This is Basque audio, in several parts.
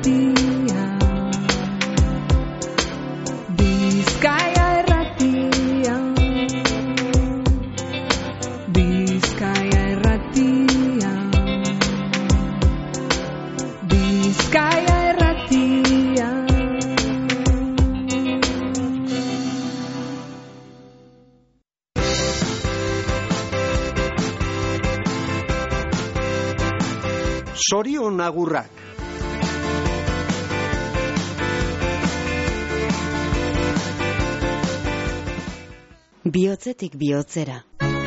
Irratia, Bizkaia Irratia, Bizkaia Irratia, Bizkaia Irratia. Sorion agurrak. Bihotzetik bihotzera.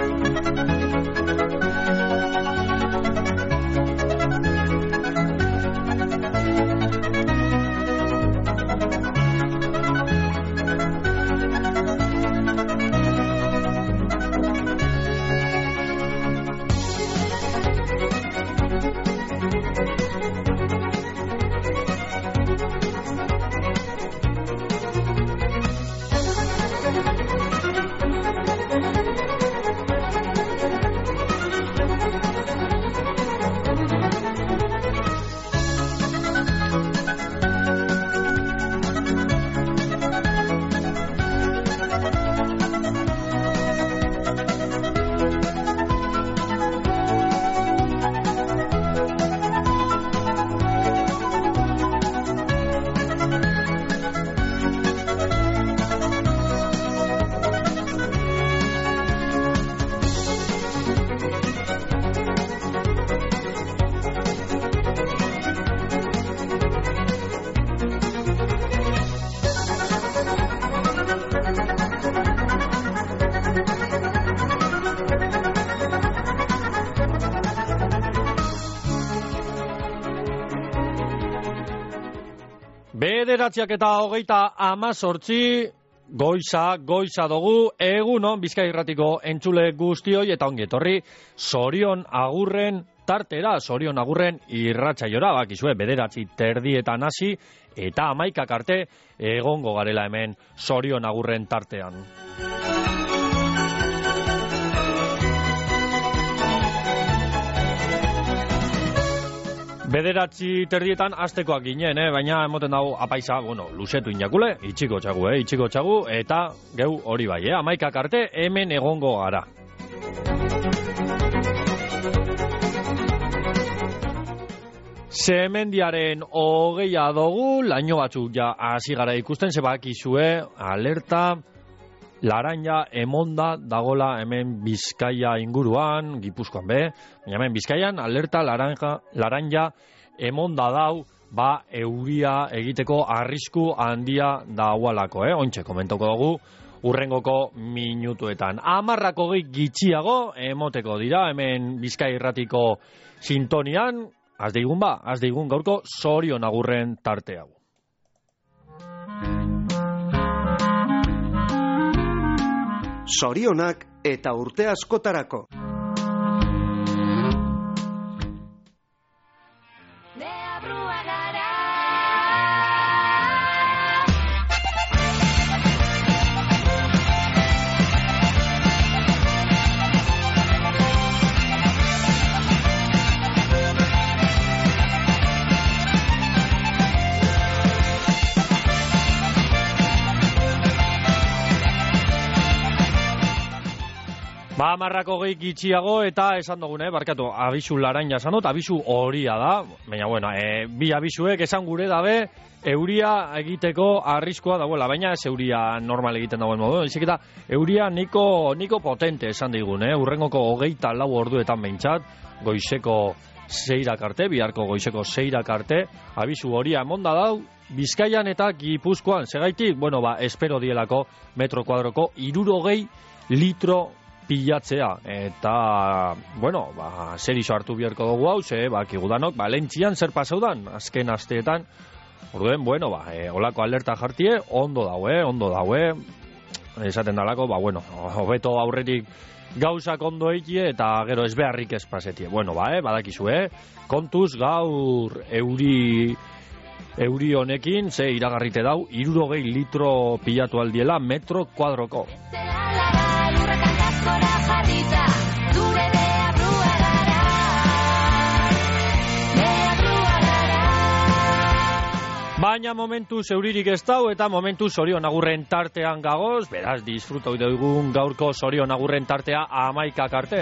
Bederatziak eta 38 goiza dugu, egunon Bizkaia Irratiko entzule guztioi eta ongi etorri Sorion agurren tartera, Sorion agurren irratsaiora, bakizue, 9:30 hasi eta 11 arte egongo garela hemen Sorion agurren tartean. Bederatzi terdietan astekoak ginen, baina emoten dago apaisa, luzetu inakule, itxiko txagu, eta geu hori bai, 11 arte hemen egongo gara. Zemendiaren 20 dugu, laino batzuk ja hasi gara ikusten, zebakizue, alerta, laranja emonda dagola hemen Bizkaia inguruan, Gipuzkoan be, baina hemen Bizkaian alerta laranja emonda dau, euria egiteko arrisku handia dagoalako, Ontxe komentoko dugu urrengoko minutuetan. 10 gitxiago emoteko dira hemen Bizkaia Irratiko sintonian, az deigun gaurko Sorion agurren tarte hau. Sorionak eta urte askotarako. Marrako gehi gitxiago eta esan dugune, barkatu, abisu laranja esan dut, abisu horia da, baina, bi abisuek esan gure dabe, euria egiteko arriskoa dagoela, baina ez euria normal egiten dagoen modu, ezik eta euria niko potente esan digun, urrengoko 24 orduetan behintzat, goizeko 6 arte, biharko goizeko 6 arte, abisu horia emonda dau, Bizkaian eta Gipuzkoan, segaitik, espero dielako metro kuadroko 60 litro pilatzea, eta, zer iso hartu biharko dugu hau, kigudanok, Valentzian zer pasaudan, azken asteetan, orduen, olako alerta jartie, ondo daue, esaten dalako, hobeto aurretik gauzak ondo eikie, eta gero ez beharrik ez pasetie. Badakizue, kontuz gaur euri honekin, ze iragarrite dau, 60 litro pilatu aldiela metro kuadroko. baina momentu zeuririk ez dau eta momentu Zorion Agurren tartean gagoz, beraz disfrutau dugun gaurko Zorion Agurren tartea 11 arte.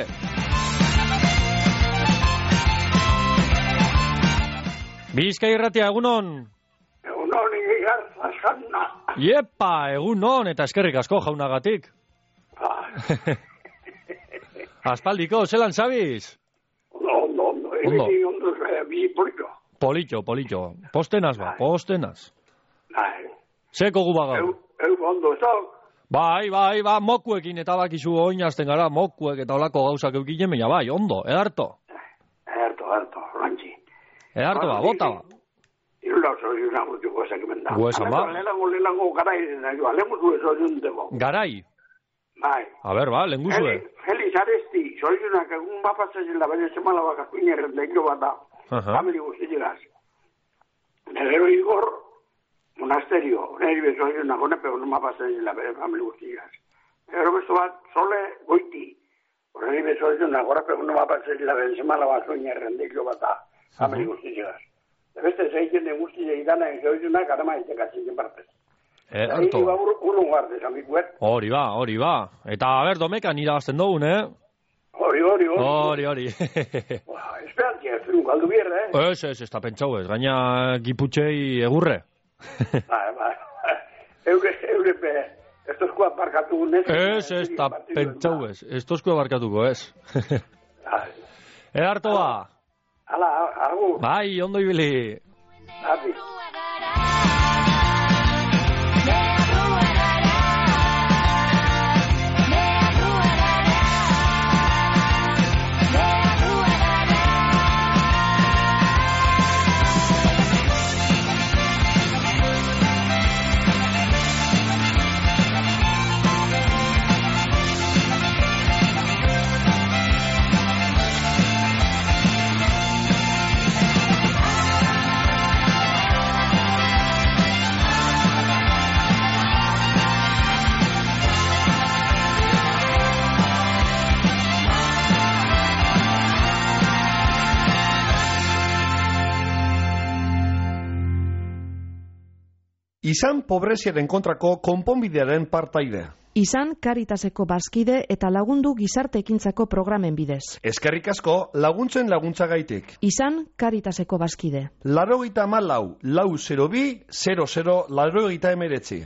Bizkai Irratia, egunon? Egunon, Igar, askana. Iepa, egunon, eta eskerrik asko jaunagatik. Aspaldiko, zelan zabiz? Ondo, egin ondo bi polito. Polito, postenaz ba, postenaz. Zeko gu bagau? Ondo, zau. Bai, mokuekin eta bakizu oinazten gara, mokuek eta olako gauzak eukinen, baina bai, ondo, edarto. Edarto, rantzi. Edarto ba, bota ba. Irula Zorion Agurtu gozak emenda. Guesan ba? Lehenango garai, lehengu Zorion dego. Garai? Bai. A ber, ba, lehen guzue. Feliz Aresti, Zorionak egun bapatzen da, baina semala baka kuinerren da hilo bat da. Famili guztilegaz. Negero Igor, monasterio, neri bezorionak honepego no bapatzen da, bere famili guztilegaz. Negero bezo bat, sole goiti. Neri bezorionak honepego no bapatzen da, bere semala baka kuinerren da hilo bat da. Famili guztilegaz. Beste zeiken den guztilegaz idana, Zorionak arama itekatzen partez. Harto. Hori ba. Eta, a ber, domekan irabazten dugun, Hori. Esperantzia, ez dut, galdu bierra, Ez, da pentsau ez, gaina giputxei egurre. Ba. Eurepe, ez tozkoa barkatu nez. Ez, da pentsau ez, ez tozkoa barkatuko ez. Harto ba. Hala, agur. Bai, ondo ibili. Adi. Izan pobreziaren kontrako konponbidearen partaide. Izan Caritaseko bazkide eta lagundu gizarte ekintzako programen bidez. Eskerrik asko laguntzen laguntzagaitik. Izan Caritaseko bazkide. 94-400-00-89.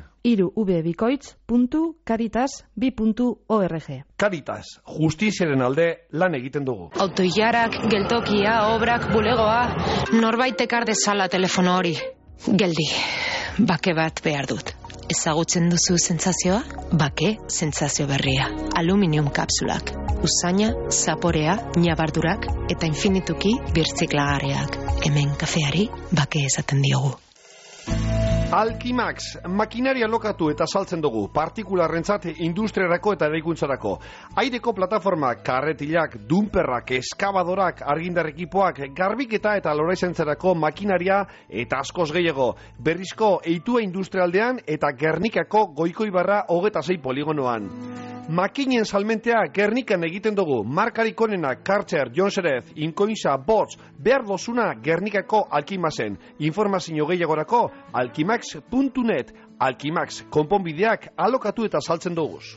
irubikoitz.caritas2.org. Caritas, justiziaren alde lan egiten dugu. Autoilarak, geltokia, obrak, bulegoa, norbaitek ardezala telefono hori. Geldi, bake bat behar dut. Ezagutzen duzu sentsazioa? Bake sentsazio berria. Aluminium kapsulak. Usaina, zaporea, ñabardurak eta infinituki birtziklagarriak. Hemen kafeari bake esaten diogu. Alkimax, makinaria lokatu eta saltzen dugu, partikularrentzat industriarako eta eraikuntzarako. Aireko plataformak, karretilak, dumperrak, eskabadorak, argindar ekipoak, garbiketa eta loraizentzarako makinaria eta askoz gehiago. Berrizko eitua industrialdean eta Gernikako Goikoibarra 26 poligonoan. Makinen salmentea Gernikan egiten dugu, markarik onenak Kartzer, Jonserez, Inkoinza, Bots, behar dozuna Gernikako Alkimaxen. Informazio gehiagorako alkimax.net, Alkimax, konponbideak alokatu eta saltzen duguz.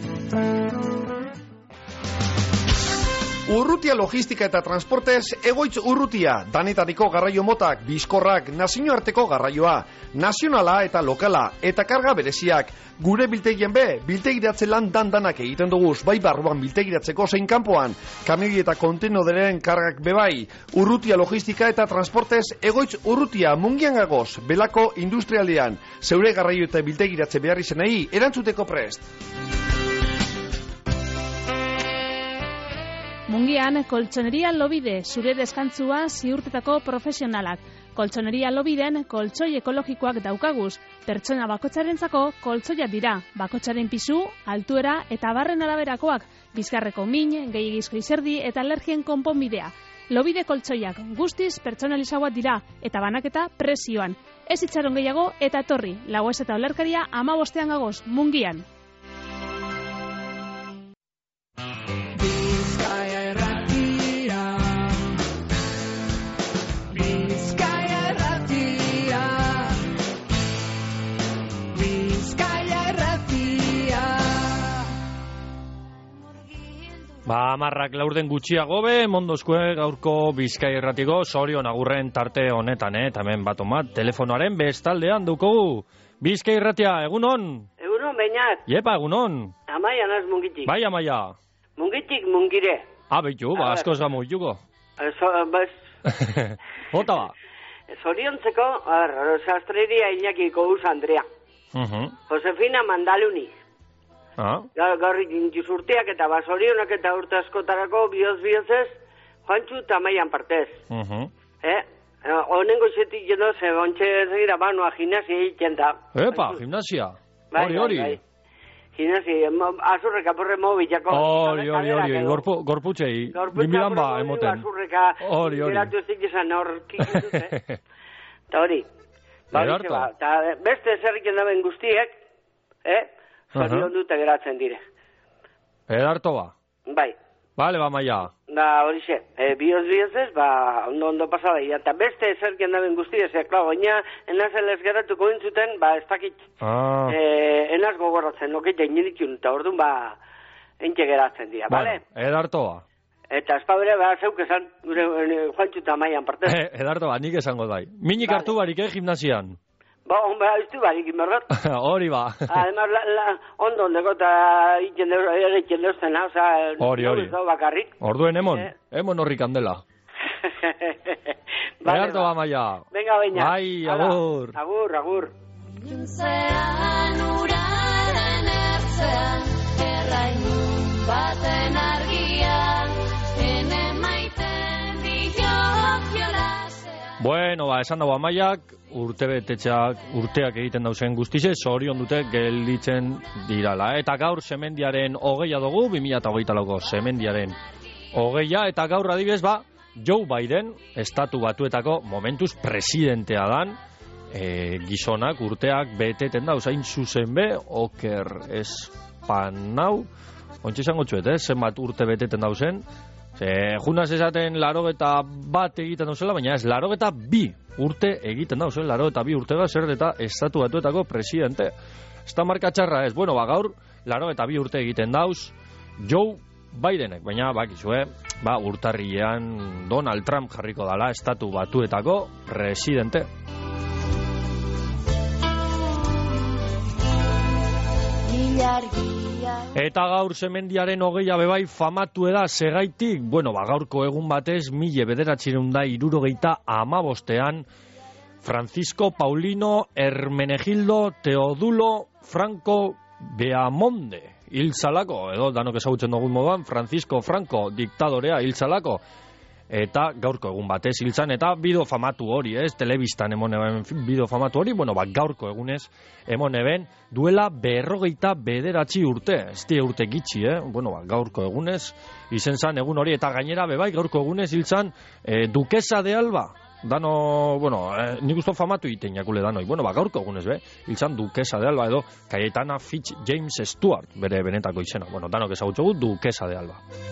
Urrutia logistika eta transportez, egoitz urrutia, danetariko garraio motak, bizkorrak, nazioarteko garraioa, nazionala eta lokala, eta karga bereziak. Gure biltegien biltegiratze lan danak egiten duguz, bai barruan biltegiratzeko zein kanpoan, kamioi eta kontenoderen kargak bebai. Urrutia logistika eta transportez, egoitz urrutia, mungian gagoz, belako industrialdean, zeure garraio eta biltegiratze behar izenei, erantzuteko prest. Mungian, Koltsoneria Lobide, zure deskantzua ziurtetako profesionalak. Koltsoneria Lobiden koltsoi ekologikoak daukaguz. Pertsona bakotsarentzako koltsoiak dira. Bakotsaren pisu, altuera eta barren araberakoak. Bizkarreko min, gehiagizko izerdi eta alergien konponbidea. Lobide koltsoiak guztiz pertsonalizauak dira eta banaketa prezioan. Ez itxaron gehiago eta etorri. Lagoez eta olerkaria 15 gagoz, Mungian. Amarrak laurden gutxiago be, mondozkue gaurko Bizkai Irratiko Sorion agurren tarte honetan, eta hemen bat telefonoaren bestaldean dukogu. Bizkai Irratia, egunon? Egunon, bainat. Yepa, egunon? Amaia naz mungitik. Bai, Amaia. Mungitik mungire. Beitu, askoz gamu ituko. Jota ba. Zoriontzeko, sastreria Iñakiko Uz Andrea. Josefina Mandaluni. Gaur urteak eta basorionak eta urte askotarako bihozez, Juantxu eta Maian partez. Honengo izetik jeno, ze bontxe zegira banua gimnasia egiten da. Epa, gimnasia. Hori. Gimnasia, azurreka porre mobilako. Hori, gorputxei. Bimilan ba, emoten. Azurreka, geratu ez dikizan horkik dute. Eta hori. Beste zerriken daben guztiek, zorion dute geratzen dire. Edarto ba. Bai. Bale, ba, Maia. Horixe, bihozez, ondo pasada. Eta beste zerriken daben guztiek, klau, oina, enazen ez geratuko intzuten, ez dakit, enaz gogorratzen, okita inilikun, eta orduan, entxe geratzen dira, bale? Edarto ba. Eta espabere, zeuk esan, gure Juantxu eta Maian partez. Edarto ba, nik esango dai. Minik hartu barik, gimnasian? Ez du barik, inberrot. Hori ba. Además, ondo eta egiten deuzten, hori. Bakarrik. Orduen emon horrik handela. Edarto ba, Maia. Venga, baina. Bai, agur. Agur. Juntzean uraren ertzean, errainun baten argian, ene maiten diok jolasean. Bueno, esan dago Amaiak, urteak egiten dauzen guztize, zorion dute gelditzen dirala. Eta gaur semendiaren 20 dugu, 2008ko semendiaren 20, eta gaur adibidez Joe Biden, estatu batuetako momentuz presidentea dan, gizonak urteak beteten dauz, hain zuzen be, oker espanau, ontsi izango txuet, zenbat urte beteten dauzen, junaz esaten 81 egiten dauzela, baina ez, 82 urte egiten dauzen, 82 urtega zer eta estatu batuetako presidente. Ez da marka txarra ez, gaur 82 urte egiten dauz Joe Bidenek, baina bakizue, urtarrilean Donald Trump jarriko dala estatu batuetako presidente. Eta gaur semendiaren 20 bebai famatu eda segaitik, gaurko egun batez 1975 Francisco Paulino Hermenegildo Teodulo Franco Beamonde hiltzalako, edo danok ezagutzen dugun moduan, Francisco Franco diktadorea hiltzalako, eta gaurko egun batez hiltzan, eta bideo famatu hori, telebistan emon eben bideo famatu hori, gaurko egunez emon eben duela 49 urte, ez die urte gitxi, gaurko egunez izen zan egun hori, eta gainera bebai gaurko egunez hiltzan Duquesa de Alba, dano, nik usto famatu iten jakule danoi, gaurko egunez hiltzan Duquesa de Alba, edo Cayetana Fitz James Stewart, bere benetako izena, danok ezagutxogu Duquesa de Alba.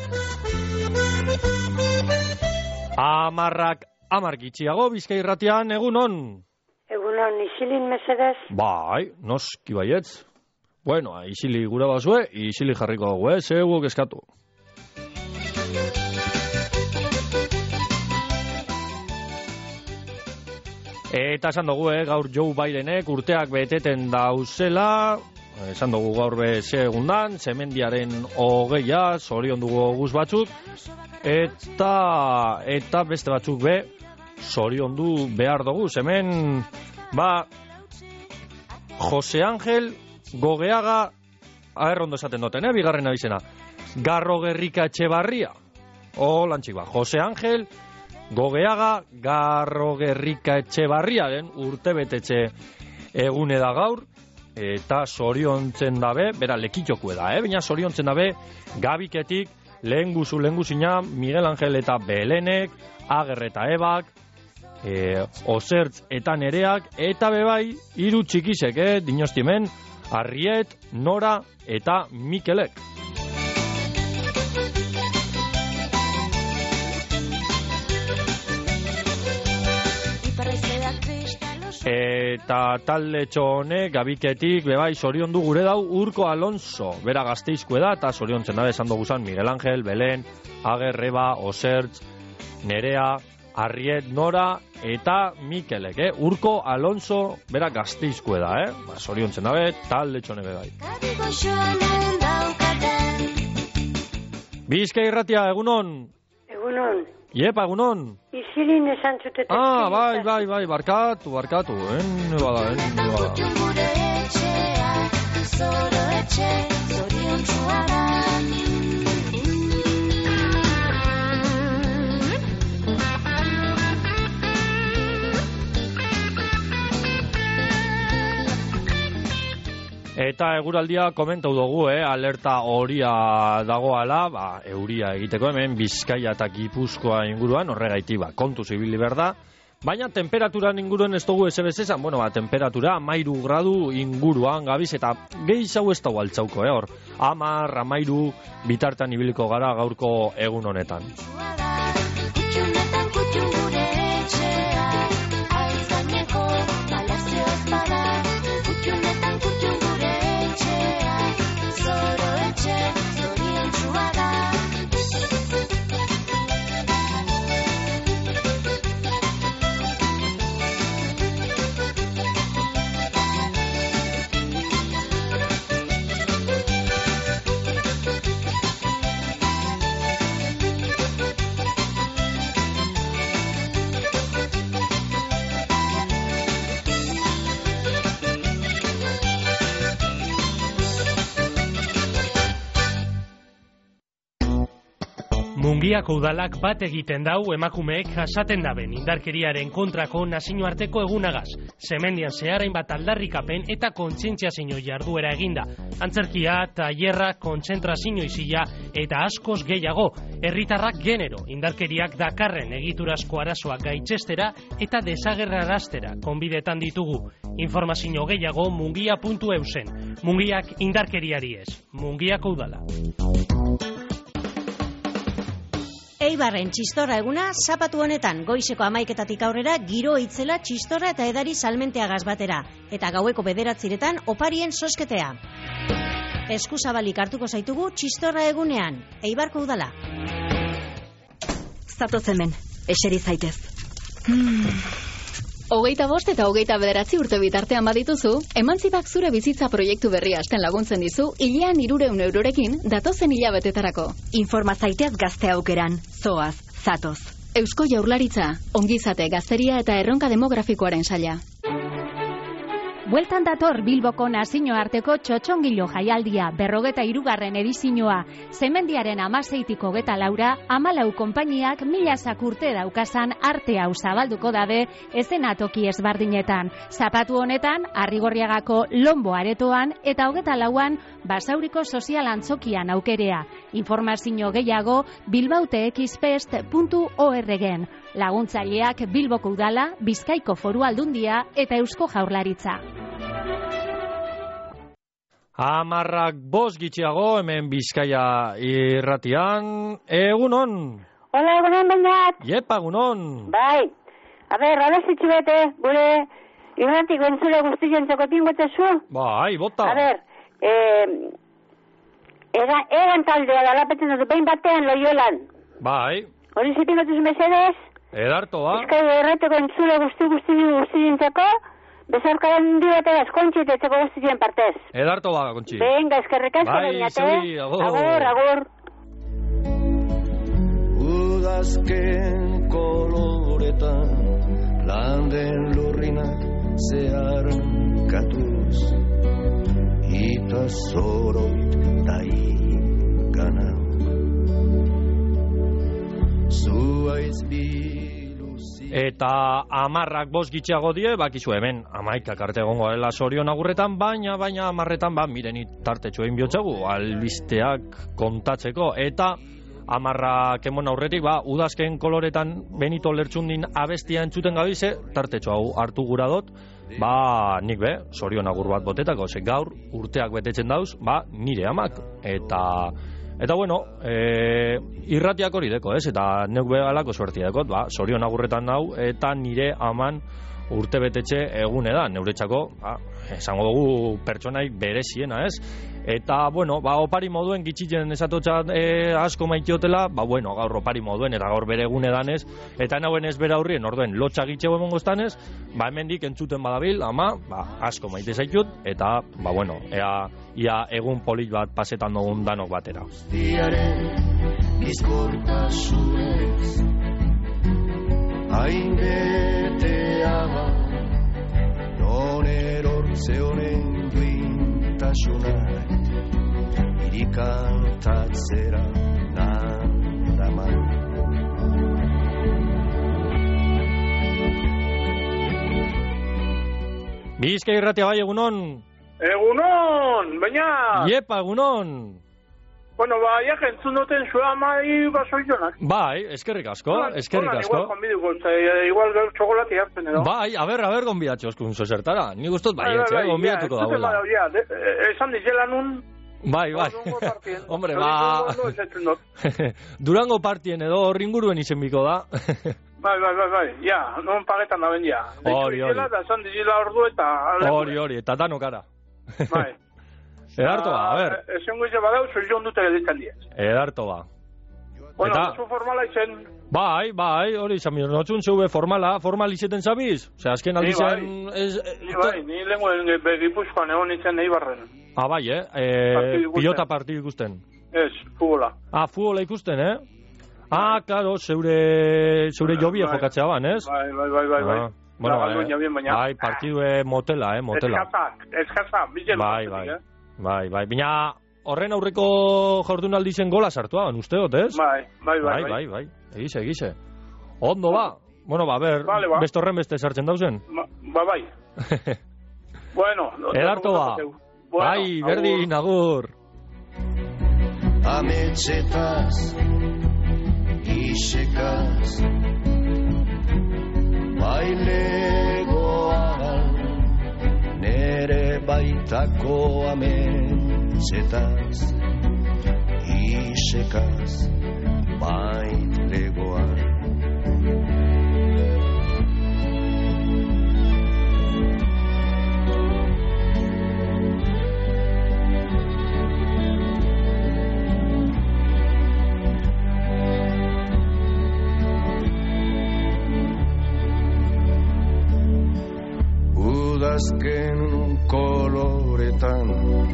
Amarrak gitxiago, Bizkai Irratian, egunon? Egunon, isilin mesedez? Bai, noski baietz. Isili gure bazue, isili jarriko dugu, zeugu eskatu. Eta esan dugu, gaur Joe Bidenek urteak beteten dauzela, esan dugu gaur segundan, semendiaren 20, zorion dugu guz batzuk, eta beste batzuk zorion du behar dugu. Hemen, Jose Ángel Gogeaga, ondo esaten duten, bigarren abizena, Garrogerrika Etxebarria, lantxik Jose Ángel Gogeaga Garrogerrika Etxebarriaren urte betetxe egune da gaur, eta zoriontzen dabe, bera lekitxokue da, baina zoriontzen dabe Gabiketik, lehen guzina Miguel Ángel eta Belenek, Ager eta Ebak, Osertz eta Nereak, eta bebai, 3 txikisek, dinostimen, Arriet, Nora eta Mikelek. eta talde txone, gabiketik, bebai, sorion du gure dau Urko Alonso, bera Gasteizko da, eta sorion txenda esan dugu zan Miguel Ángel, Belen, Ager, Reba, Osertz, Nerea, Arriet, Nora, eta Mikelek, Urko Alonso, bera Gasteizko da, sorion txenda talde txone bebai. Bizkai Irratia, egunon? Egunon. Iepa, egunon? Isilin esan zutetek. Bai, barkatu. Bada. Gure etxea, zoro etxe, zorion txuara. Eta eguraldia komentau dugu, alerta horia dagoala, euria egiteko hemen Bizkaia eta Gipuzkoa inguruan, horregaiti kontuz ibili behar da. Baina temperaturan inguruan ez dugu esan, temperatura 13 gradu inguruan gabiz, eta gehiago ez dago altzauko, hor. 10, 13 bitartan ibiliko gara gaurko egun honetan. Mungiako udalak bat egiten dau emakumeek jasaten daben indarkeriaren kontrako nazioarteko egunagaz. Semendian zehar hainbat aldarrikapen eta kontzientziazio jarduera eginda. Antzerkia, tailerra, kontzentrazio isila eta askoz gehiago. Herritarrak genero indarkeriak dakarren egiturazko arazoak gaitzestera eta desagerraraztera konbidetan ditugu. Informazio gehiago mungia.eusen. Mungiak indarkeriari ez. Mungiako udala. Eibarren txistorra eguna zapatu honetan goizeko 11:00 aurrera giro itzela txistorra eta edari salmenteagaz batera eta gaueko 9:00 oparien sosketea. Eskuzabalik hartuko zaitugu txistorra egunean, Eibarko udala. Zatoz hemen, eseri zaitez. 25 eta 29 urte bitartean badituzu, Emantzibak zure bizitza proiektu berria hasten laguntzen dizu, hilean 300 eurorekin datozen hilabetetarako. Informa zaitez gazte aukeran, zoaz, zatoz. Eusko Jaurlaritza, ongizate, gazteria eta erronka demografikoaren saila. Bueltan dator Bilboko nazioarteko txotxongilo jaialdia, 43. edizioa. Zemendiaren 16-tik 24, 14 konpainiak 1000 zakurte daukazan arte hau zabalduko dabe ezenatoki ezbardinetan. Zapatu honetan, Arrigorriagako Lombo aretoan eta 24an Basauriko sozial antzokian aukerea. Informazio gehiago bilbautexpest.org-en. Laguntzaileak Bilboko udala, Bizkaiko Foru Aldundia eta Eusko Jaurlaritza. 10:05 gitxiago, hemen Bizkaia irratian. Egunon! Hola, egunon, bainat! Iepa, egunon! Bai, a ber, hola zitxubete, gure irratiko entzule guztien txokotin gotezu? Bai, bota! A ber, egan taldea da lapetzen dut, behin batean Loiolan. Bai. Hori zipin gotuz mesedez? Edarto, ba? Bizkaia irratiko entzule guztien txoko? Bezarkaran di batez, kontxi eta etxeko guztien partez. Edarto ba, kontxi. Venga, eskerrik asko, bainate. Bai, agur. Agur. Udazken koloretan landen lurrinak zeharkatuz eta zoroit daikanak zuaiz Eta 10:05 gitxiago die, bakizu hemen 11 arte egongo dela Sorion agurretan, baina 10etan miren tartetxo egin bihotzegu, albisteak kontatzeko, eta 10 emon aurretik, udazken koloretan Benito Lertxundin abestia entzuten gabize, tartetxo hau hartu gura dut, nik Sorion agur bat botetako, ze gaur urteak betetzen dauz, nire amak, eta Eta bueno, irratiak hori deko, ez? Eta neuk begalako suertia dekot, sorion agurretan nau, eta nire aman urte betetxe egune da, neuretzako, esango dugu pertsonaik bereziena, ez? Eta, bueno, opari moduen gitxitzen esatotzat asko maitiotela, gaur opari moduen eta gaur bere egune danez, eta nauen ez bera hurrien, orduen, lotxa gitxego emongoztanez, hemendik entzuten badabil, ama, asko maite zaitut, eta, ia egun polit bat pasetan dugun danok batera. Diaren bizkortasunez hainbetea non erortze honen duintasunak irikantatzera nadaman. Bizkai irratia bai, egunon? Egunon, baina... Iepa, egunon! Bueno, ja jentzun duten zua amai basoizonak. Bai, eskerrik asko, eskerrik asko. Igual konbiduko, igual txokolati hartzen edo. Bai, a ber, gonbidatxo zertara. Ni gustot baietxe, gonbidatuko dagoela. Esan dizela nun... Bai. Hombre, Durango partien edo horringuruen izenbiko da. Bai, non pagetan da ben ja. Hori. Esan dizela ordu eta... Hori, eta danokara. Bai. Edarto ba, a ber. Ezen goize badau, zoion dute geditzen diez. Edarto ba. Bueno, zu formala izen. Bai, hori izan mir, notzun zeube formal izeten zabiz? Ose, azken aldizen... Bai, ni lenguen Gipuzkoan egon izen Eibarren. Bai, pilota partidu ikusten. Ez, futbola. Futbola ikusten, claro, zeure jobie jokatzea ban, ez? Bai. Bai, partidue motela, motela. Eskasa, bizen. Bai, bina horren aurreko jardunaldi zen gola sartua, usteot, ez? Bai. Egize. Ondo ba. Bueno, ber, beste horren beste sartzen dauzen. Bai. Bueno. Edarto ba. Bai, berdin, agur. Ametxetaz, isekaz, bailegoan, nere baitako ametxetaz, isekaz, bailegoan. Udazken koloretan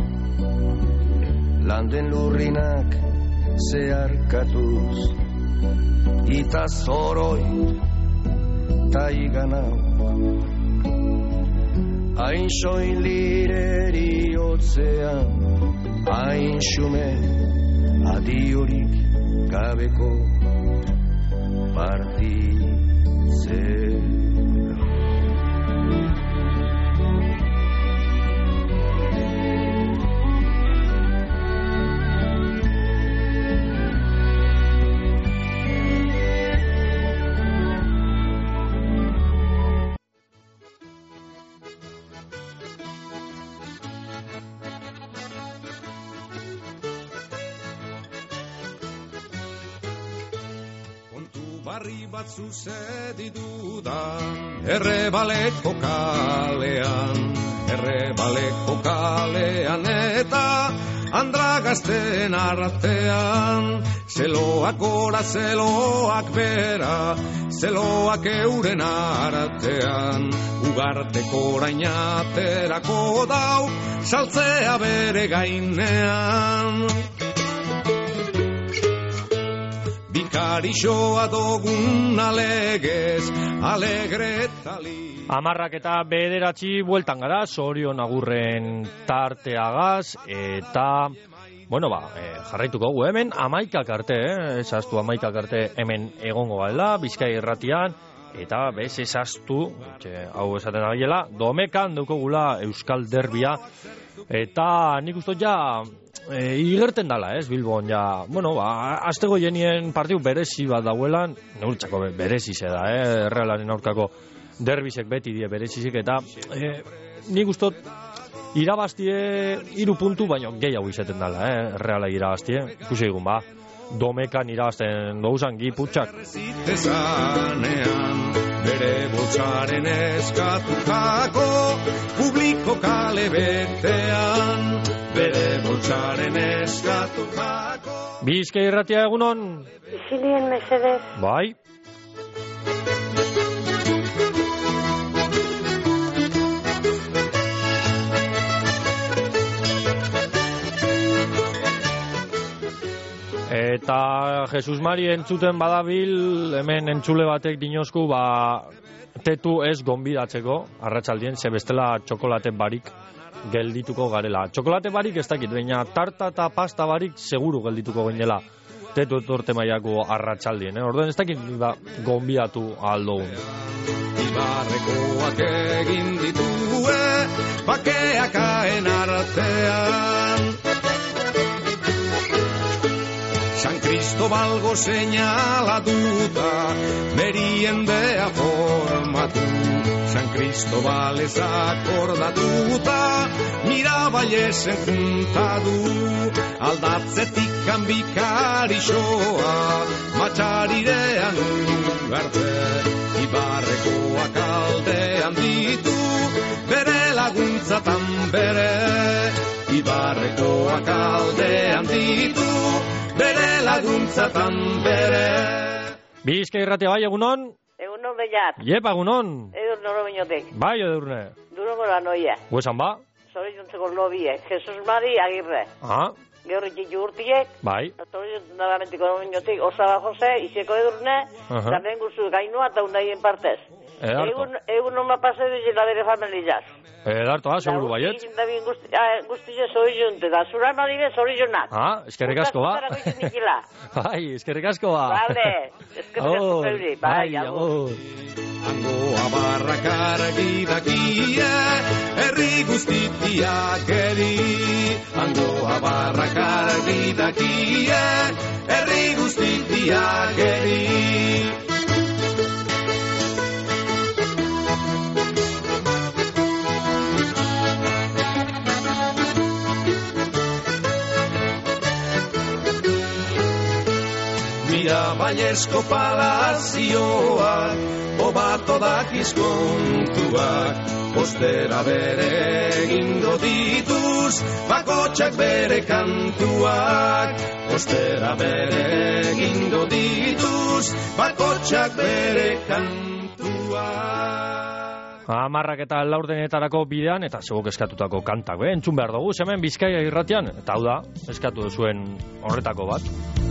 landen lurrinak zeharkatuz ita zoroi ta iganau hain soilireri otzean hain xume adiorik gabeko partitzen. Barri bat zuzedidu da Errebaleko kalean eta Andragazten artean Zeloak ora, zeloak bera Zeloak euren artean Ugarteko orainaterako dau Saltzea bere gainean Bikarixoa dogun alegez, alegretali. 10:09 bueltan gara, Sorion agurren tarteagaz, eta, jarraituko gu hemen, 11 arte, esaztu 11 arte hemen egongo gaela, Bizkai irratian, eta bez esaztu, hau esaten da bilela, Domekan daukogula Euskal Derbia, eta nik uste ja, igerten dala, Bilbon, ja, aztego jenien partiu berezi bat dauelan, neurtzako berezi da, Errealaren aurkako derbizek beti die berezizik, eta nik ustot Irabaztie 3 puntu, baina gehiago izaten dela, Reala irabaztie. Ikusi egun, ba. Domekan irabazten douzan Giputxak. Ezanean, bere boltsaren eskatutako publiko kale betean, bere boltsaren eskatutako. Bizkai Irratia egunon? Isilien mesedez. Bai. Eta Jesus Mari entzuten badabil, hemen entzule batek dinosku, tetu ez gonbidatzeko, arratsaldien, ze bestela txokolate barik geldituko garela. Txokolate barik ez dakit, baina tarta eta pasta barik seguru geldituko ginela tetu etorte maiako arratsaldien. Orduen ez dakit gonbidatu aldogun. Ibarrekoak egin ditue, bakeakaen artean. San Cristobalgo señalatuta, meriendea formatu. San Cristobal akordatuta, Mirabailesen juntadu. Aldatzetik kanbikarixoa, matxarirean ugarte. Ibarrekoak aldean ditu, bere laguntzatan bere. Ibarrekoak aldean ditu, bere laguntzatan bere. Bizkai Irratia bai, egunon? Egunon beñat. Iepa, egunon? Edurne oro binotek. Bai, edurne. Durango la noia. Guesan ba? Zorizuntzeko lobie. Jesus Mari Agirre. Ah. Geurritxik urtiek. Bai. Zorizuntzeko nagamentiko binotek. Osaba Jose, Iseko Edurne. Zaten guzu gainua eta undaien partez. Egun noma pase duzela bere familiaz. Edarto, seguru baiet. Guztize zorizunte da. Zuran adire zorizunak. Ah, eskerrik asko ba. Bai, eskerrik asko ba. Vale, eskerrik asko zeuri. Bai, agur. Angoa barrakar gidakie, herri guztitiak eri. Angoa barrakar gidakie, herri guztitiak eri. Mirabailezko palazioak, obato dakizkontuak, postera bere egingo dituz, bakotxak bere kantuak. Postera bere egingo dituz, bakotxak bere kantuak. 10 eta 4 bidean, eta segok eskatutako kantak, entzun behar dugu, hemen Bizkaia Irratian, eta hau da, eskatu zuen horretako bat.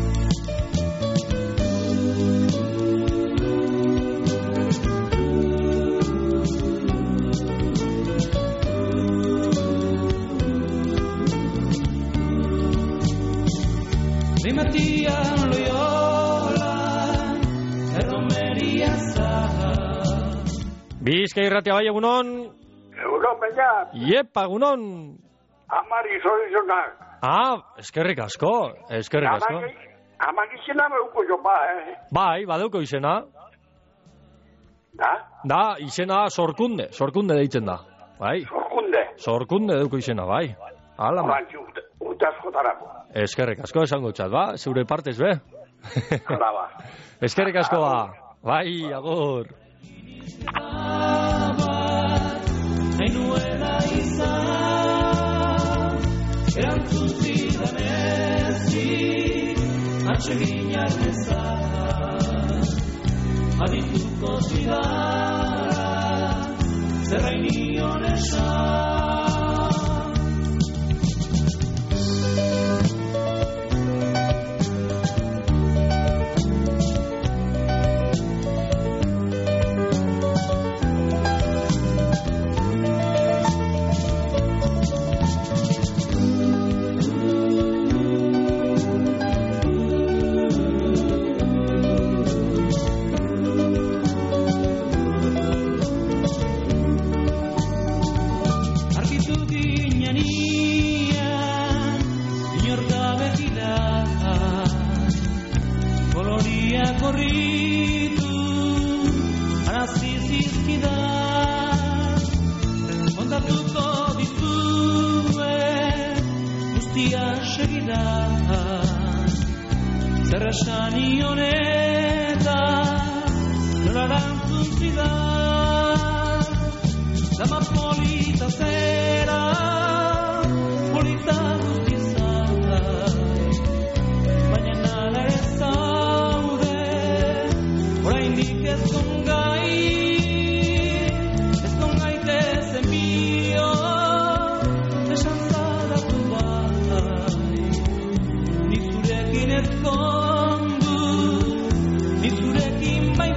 Matia Loyola, erromeria zaha. Bizkai Irratia bai, egunon? Egunon, beñat. Iepa, egunon. Amari zorizunak. Ah, eskerrik asko, eskerrik asko. Amak izena beuko jo ba, Bai, badeuko izena. Da? Da, izena sorkunde deitzen da. Bai. Sorkunde deuko izena, bai. Hala, ma. Utazkotarako. Eskerrik asko esango txat, ba? Zeure partez, be? Hala, ba. Eskerrik asko, ba. Bai, agur. Nainuela izan, erantzun zidan ezi, atseginak ezan, adituko zidara, zerrainion esan. esan ioneta nola erantzun zidan dama polita zera polita guztizan baina nala ez zaude oraindik ez kongai tezen bio esan zaratu bai nik zurekin ez kondu nik zurekin bai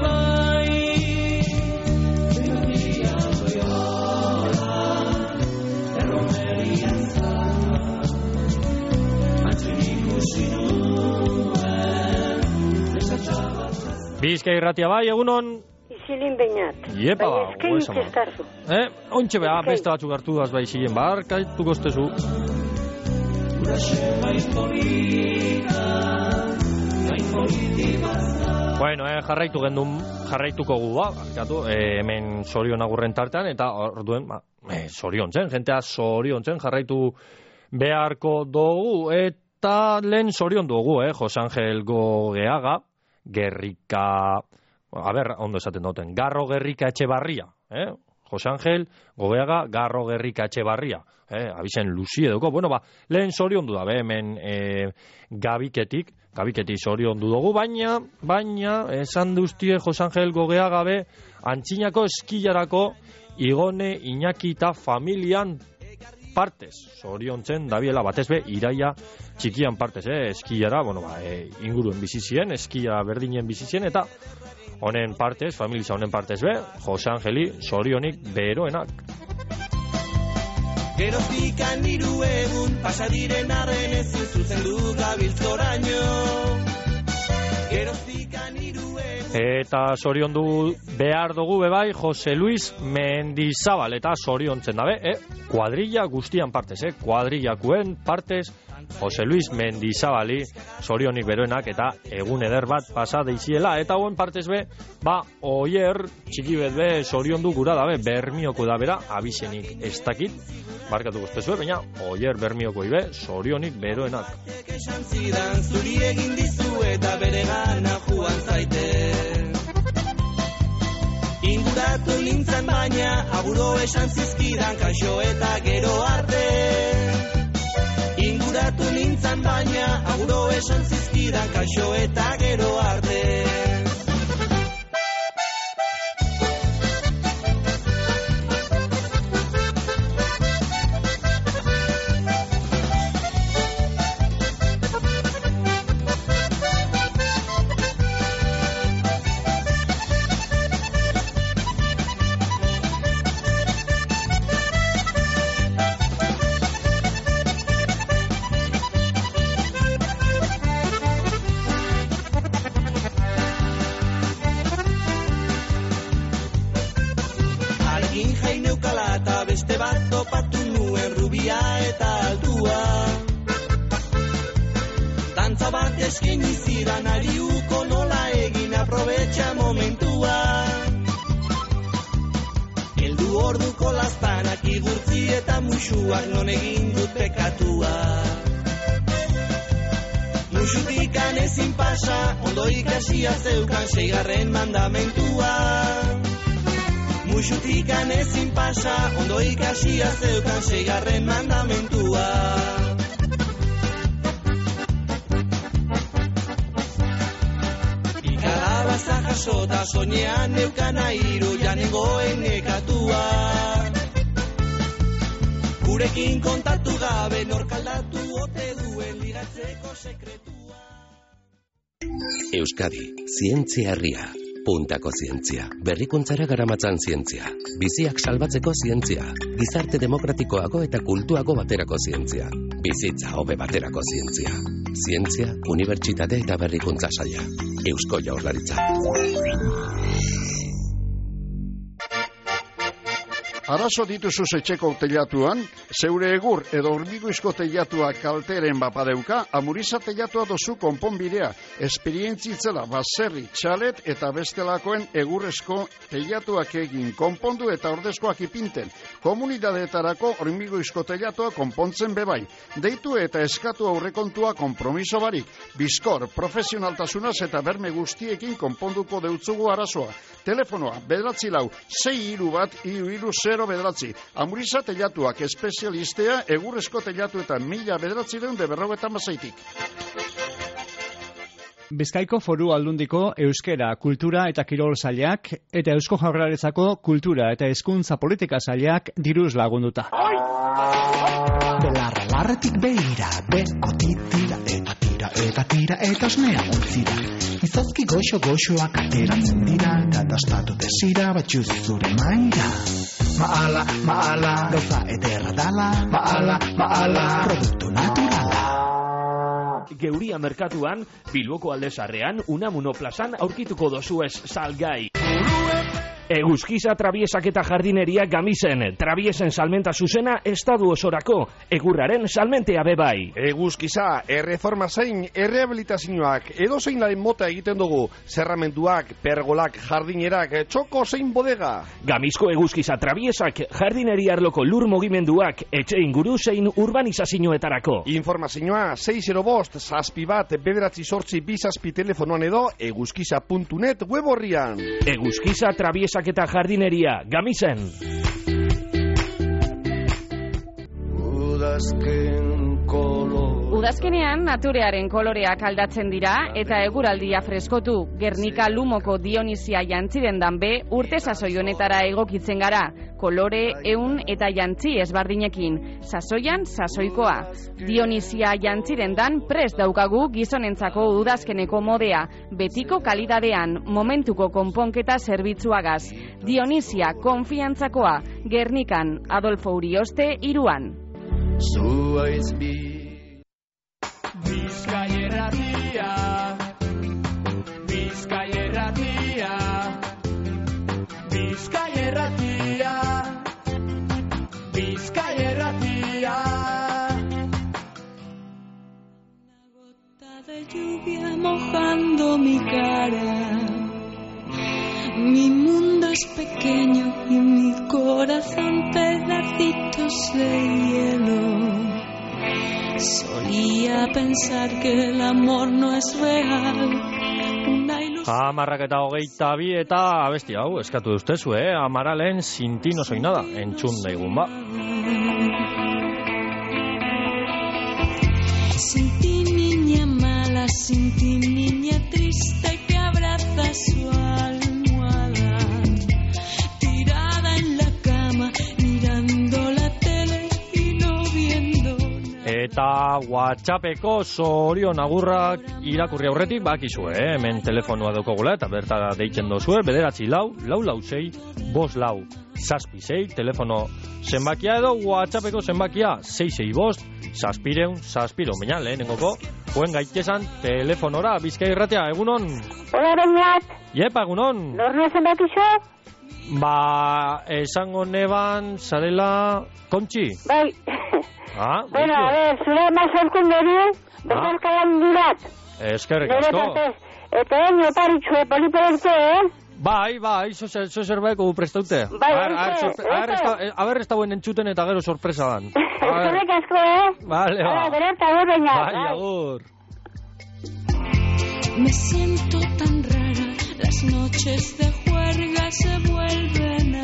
Berotia goiola erromeria zara Antxin ikusi nuen esatxabat Bizkai irratia bai, egunon? Isilin beinat. Iepa, eskein txestazu. Ontxe beha, beste batzuk hartu daz bai ziren, barkaitu goztezu. Bueno, jarraituko gu, hemen Sorion agurren tartean, eta orduen, Sorion zen, jentea Sorion zen, jarraitu beharko dugu, eta lehen Sorion dugu, Jose Angel Gogeaga, Gerrika... A ber, ondo esaten duten. Garro Gerrika Etxebarria. Jose Angel Gobeaga Garro Gerrika Etxebarria. Abisen luzi eduko. Bueno, lehen zoriondu da, hemen gabiketik zoriondu dugu, baina, esan duztie Jose Angel Gogeaga be, antzinako eskilarako Igone Iñaki eta familian partez. Zoriontzen dabiela batez be, iraia txikian partez, eskilara, inguruen bizizien, eskia berdinen bizizien, eta honen partez, familia honen partez be, Jose Angeli zorionik beroenak. Gerozikan hiru egun pasadiren arren ezin zuzendu gabiltzoraino. Gerozikan hiru egun... Eta zoriondu behar dugu bebai Jose Luis Mendizabal, eta zoriontzen dabe, kuadrilla guztian partez, kuadrillakuen partez, Jose Luis Mendizabali zorionik beroenak eta egun eder bat pasa deiziela, eta hauen partez be, oier txiki bet be zoriondu gura dabe, bermioko da bera, abisenik ez dakit, barkatu guztezue, baina oier bermioko ibe zorionik beroenak. Esan zidan zuri egin dizu eta bere gana juan zaite. Inguratu nintzen baina aburo esan zizkidan kaixo eta gero arte. Inguratu nintzen baina aburo esan zizkidan kaixo eta gero arte. Eskin izidan ariuko nola egin aprobetxa momentua. Eldu orduko lastanak igurtzi eta musuak non egin dut pekatua. Musutikan ezin pasa, ondo ikasia zeukan 6. mandamentua. Musutikan ezin pasa, ondo ikasia zeukan 6. mandamentua. Jasota soñean neukan airu janengoen nekatua. Gurekin kontatu gabe norkaldatu ote duen ligatzeko sekretua. Euskadi, zientzia herria. Puntako zientzia, berrikuntzara garamatzan zientzia, biziak salbatzeko zientzia, gizarte demokratikoago eta kultuago baterako zientzia, bizitza hobe baterako zientzia, zientzia, unibertsitate eta berrikuntza saila, Eusko Jaurlaritza. Arazo dituzu etxeko teilatuan, Zeure egur edo hormigoizko teilatua kalteren bapadeuka, Amuriza teilatua dozu konponbidea. Esperientzitzela baserri, txalet eta bestelakoen egurrezko teilatuak egin konpondu eta ordezkoak ipinten. Komunidadeetarako hormigoizko teilatua konpontzen bebai. Deitu eta eskatu aurrekontua konpromiso barik. Bizkor, profesionaltasunaz eta berme guztiekin konponduko deutzugu arazoa. Telefonoa, 934-631-330. Amuriza teilatuak espezialistea egurrezko teilatuetan 1956-tik. Bizkaiko Foru Aldundiko Euskera, Kultura eta Kirol Sailak eta Eusko Jaurlaritzako Kultura eta Hezkuntza Politika Sailak diruz lagunduta. Belarra larretik behira, bekoti tira eta osnea utzira. Izozki goxoak ateratzen dira, eta dastatu desira batxuz zure maira. Maala, gauza ederra dala, maala, produktu naturala. Geuria merkatuan, Bilboko Aldezarrean, Unamuno plazan aurkituko dozuez salgai. Eguzkiza trabiesak eta jardineria Gamisen. Trabiesen salmenta zuzena estadu osorako. Egurraren salmentea bebai. Eguzkiza, erreforma zein, errehabilitazioak, edo zein laren mota egiten dugu. Zerramenduak, pergolak, jardinerak, txoko zein bodega. Gamizko eguzkiza trabiesak, jardineria arloko lur mugimenduak, etxe inguru zein urbanizazioetarako. Informazioa 605-6-1-9-8 telefonoan edo eguzkiza.net web horrian. Eguzkiza trabiesak eta jardineria, Gamisen. Udazkenean naturearen koloreak aldatzen dira eta eguraldia freskotu. Gernika Lumoko Dionisia jantziren danbe urte sasoi honetara egokitzen gara. Kolore, ehun eta jantzi ezbardinekin. Sasoian, sasoikoa. Dionisia jantziren dan prest daukagu gizonentzako udazkeneko modea. Betiko kalidadean, momentuko konponketa zerbitzuagaz. Dionisia, konfiantzakoa. Gernikan, Adolfo Urioste, 3an. Bizkaierratia, Bizkaierratia, Bizkaierratia, Bizkaierratia. Una gota de lluvia mojando mi cara. Mi mundo es pequeño y mi corazón pedacitos de hielo. Solía pensar que el amor no es real. Amarrak eta 22 eta abesti hau eskatu duztezu, Amaralen sinti no soy nada, entzun daigun ba. Sin ti niña mala, sin ti niña triste que abraza su almohada, tirada en la cama, mirando la tele y no viendo. Eta WhatsAppeko Zorion agurrak irakurri aurretik bakizue, hemen telefonua daukagula eta bertara deitzen dozue, 944-546-6 telefono zenbakia edo WhatsAppeko zenbakia 665-600-600. Baina lehenengoko, joen gaitesan telefonora, Bizkai Irratia, egunon? Hola, Beñat. Iepa, egunon? Lorne zenbakizo? Ba, esango neban, zarela, Kontxi? Bai. Ah, bueno, a ver, zure mazorkun dori, bezarkadan dirat. Eskerrik asko. Eta eno paritxue, polipolerke, Bai, zo zerbait gu prestaute. Bai, a ver, ez dauen entzuten eta gero sorpresa dan. Eskerrik asko, Vale, ba. Berata, Beñat. Bai, agur. Me siento tan rara, las noches de juerga se vuelven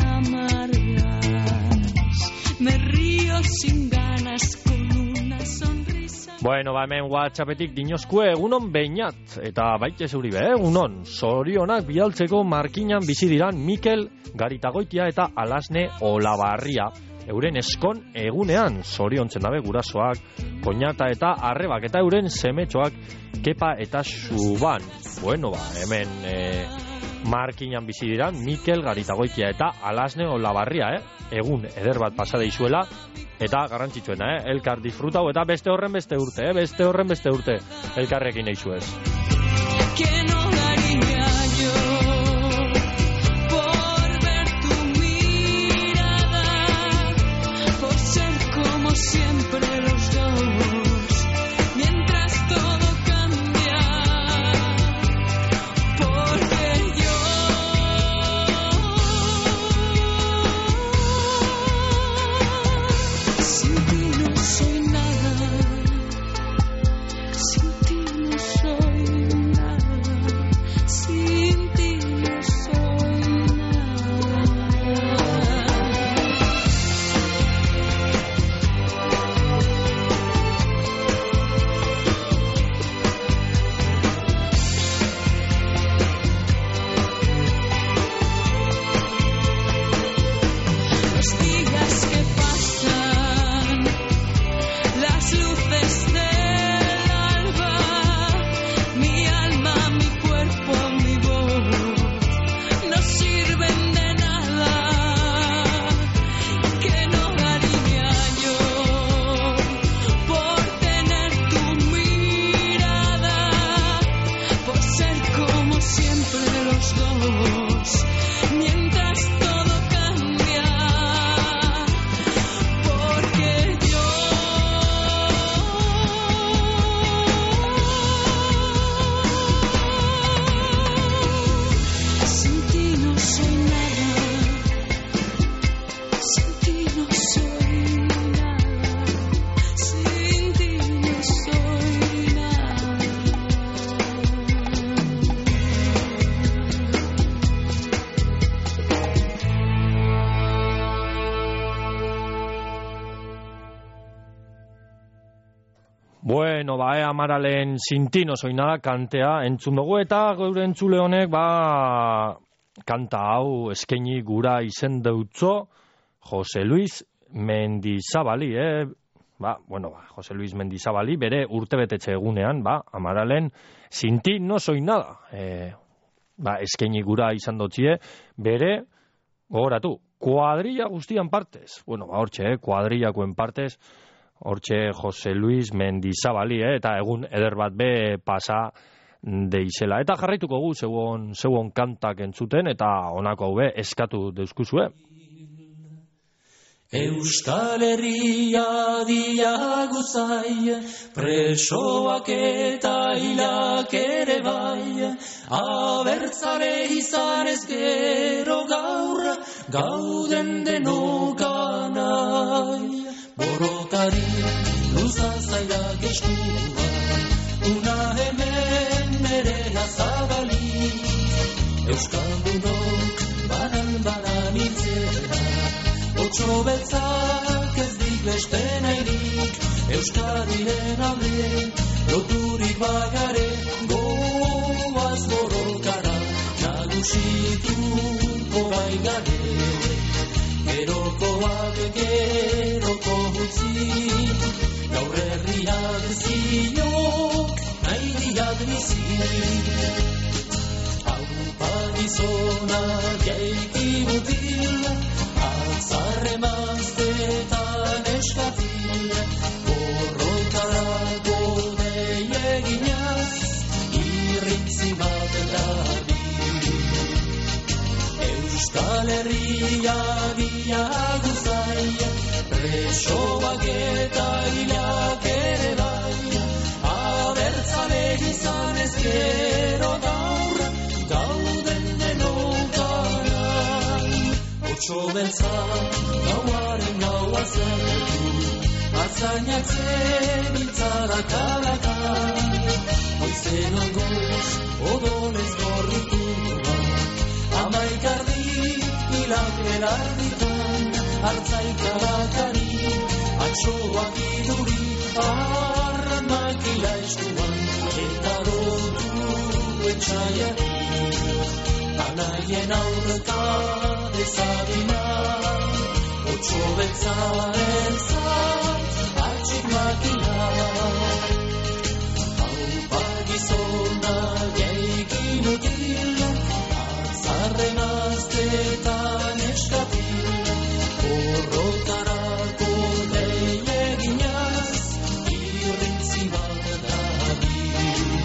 amargas. Me río sin ganas con una sonrisa. Bueno, ba, hemen WhatsAppetik dinozkue egunon Beñat. Eta baite zeuribe, egunon. Zorionak bidaltzeko markinan bizi diran Mikel Garitagoitia eta Alasne Olabarria. Euren eskon egunean zoriontzen dabe gurasoak, koñata eta arrebak eta euren semetxoak Kepa eta Suban. Bueno, ba, hemen markinan bizi diran Mikel Garitagoitia eta Alasne Olabarria, egun eder bat pasada izuela eta garrantzitsuena, elkar disfrutau eta beste horren beste urte, elkarrekin eizu ez. Que no daría yo por ver tu mirada, por ser como Bueno, Amaralen Sintino soinada kantea entzun dugu eta geure entzule honek kanta hau eskaini gura izen deutzo Jose Luis Mendizabali, Jose Luis Mendizabali bere urtebetetze egunean, Amaralen Sintino soinada. Eskaini gura izan dotzie bere gogoratu, kuadrilla guztian partez. Hortxe, kuadrillakoen partez. Hortxe Jose Luis Mendizabali, eta egun eder bat be pasa deizela. Eta jarraituko gu zeuon kantak entzuten, eta honako hau be eskatu deuzkuzue. Euskal Herria diagu zai, presoak eta hilak ere bai, abertzale izan ez gero gaur, gauden denokanai. Borrokari luza zailak eskua, una hemen merela zabali, Euskaldunok banan itzera, otso beltzak ez dik beste nahirik, Euskadiren alde loturik bagare, goaz borrokara, nagusituko baigare. Gerokoak geroko utzi, gaur herriak zinok, nahi diak bizi. Aupa gizona jaiki mutil, atzarre maztetan eskatil, borrokarako deieginaz, irritzi bat dabil. Euskal Herria diagu zai, presoak eta hilak ere bai, abertzale izan ez gero gaur, gauden denokanai. Otso beltzak gauaren gaua zertu, atzainak zebiltzarak alakai, hoizen ongoz odolez gorritua, amaikardi hilak belarditan, hartzaika bakari, atxoak iduri, armak hila eskuan, eta lotu etxaiari. Anaien aurreka dezabina, otso beltzaren zat, atxik makina. Haupa gizona jaikin util, atzarren aztetan eskatil, borrokarako deieginaz, irrintzi bat dabil.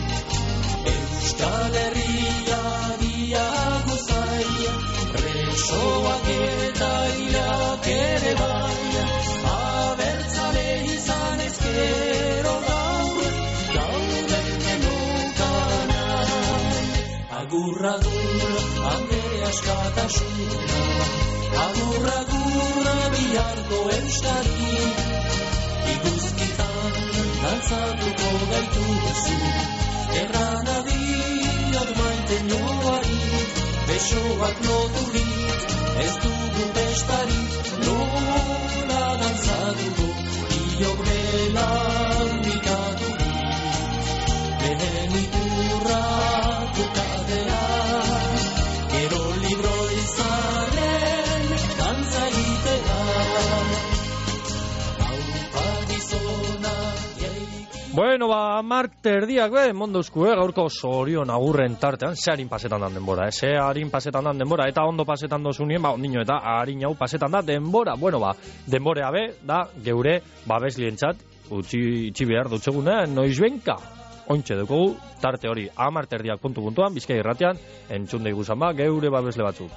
Euskal Herria diagu zai, presoak eta hilak ere bai, abertzale izan ez gero gaur, gauden denokanai. Agurradur ande askatasuna, agurragura biharko Euskari, iguzkitan dantzatuko gaituzu, erran adiot maiten joari, besoak loturik, ez dugu bestarik, nola dantzatuko, iok belan bikaturik, lehen ikurra tukadea, gero libro izaren dantza egitea. Haupa gizona Bueno, Marte erdiak mondozku, gaurko zorion agurren tartean, ze harin pasetan dan denbora, eta ondo pasetan dozunien, ondino eta harin hau pasetan da denbora. Bueno, denborea da, geure babeslientzat, utzi behar dutzeguna, noiz benka. Ointxe dugu, tarte hori, amarterdiak puntu-puntuan, Bizkai Irratian, entzun daiguzan geure babesle batzuk.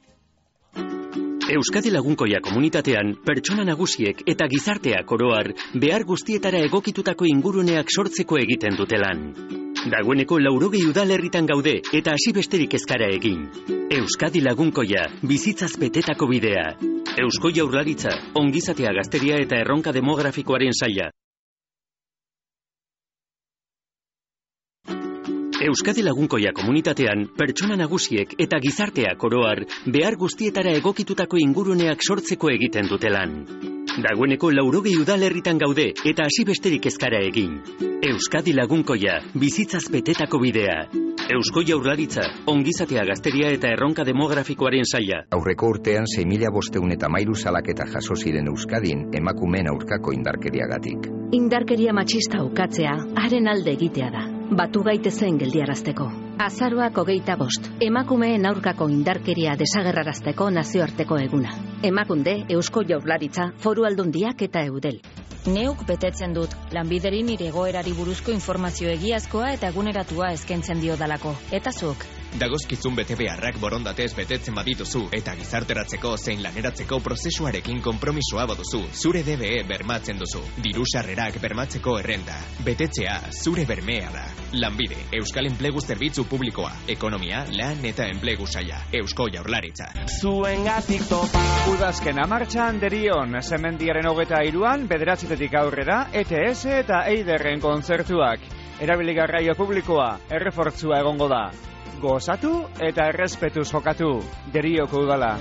Euskadi Lagunkoia komunitatean, pertsona nagusiek eta gizarteak oroar behar guztietara egokitutako inguruneak sortzeko egiten dute lan. Dagoeneko 80 udalerritan gaude eta hasi besterik ezkara egin. Euskadi Lagunkoia, bizitzaz betetako bidea. Eusko Jaurlaritza, ongizatea gazteria eta erronka demografikoaren saila. Euskadi Lagunkoia komunitatean, pertsona nagusiek eta gizarteak oroar behar guztietara egokitutako inguruneak sortzeko egiten dute lan. Dagoeneko 80 udalerritan gaude eta hasi besterik ezkara egin. Euskadi Lagunkoia, bizitzaz betetako bidea. Eusko Jaurlaritza, ongizatea gazteria eta erronka demografikoaren saila. Aurreko urtean 6.513 salaketa jaso ziren Euskadin emakumeen aurkako indarkeriagatik. Indarkeria matxista ukatzea, haren alde egitea da. Batu gaitezen geldiarazteko. Azaroak 25, emakumeen aurkako indarkeria desagerrarazteko nazioarteko eguna. Emakunde, Eusko Jaurlaritza, Foru Aldundiak eta Eudel. Neuk betetzen dut, lanbideri nire egoerari buruzko informazio egiazkoa eta eguneratua eskaintzen diodalako. Eta zuk? Dagozkizun betebeharrak borondatez betetzen badituzu eta gizarteratzeko zein laneratzeko prozesuarekin konpromisoa baduzu, zure DBE bermatzen duzu. Diru sarrerak bermatzeko errenta. Betetzea zure bermea da. Lanbide, Euskal Enplegu Zerbitzu Publikoa, Ekonomia, Lan eta Enplegu Saila, Eusko Jaurlaritza. Zuengatik topa. Udazkena martxan derion, Semendiaren 23an, 9 aurrera, ETS eta Eiderren kontzertuak. Erabili garraio publikoa, errefortzua egongo da. Gozatu eta errespetuz jokatu. Derioko udala.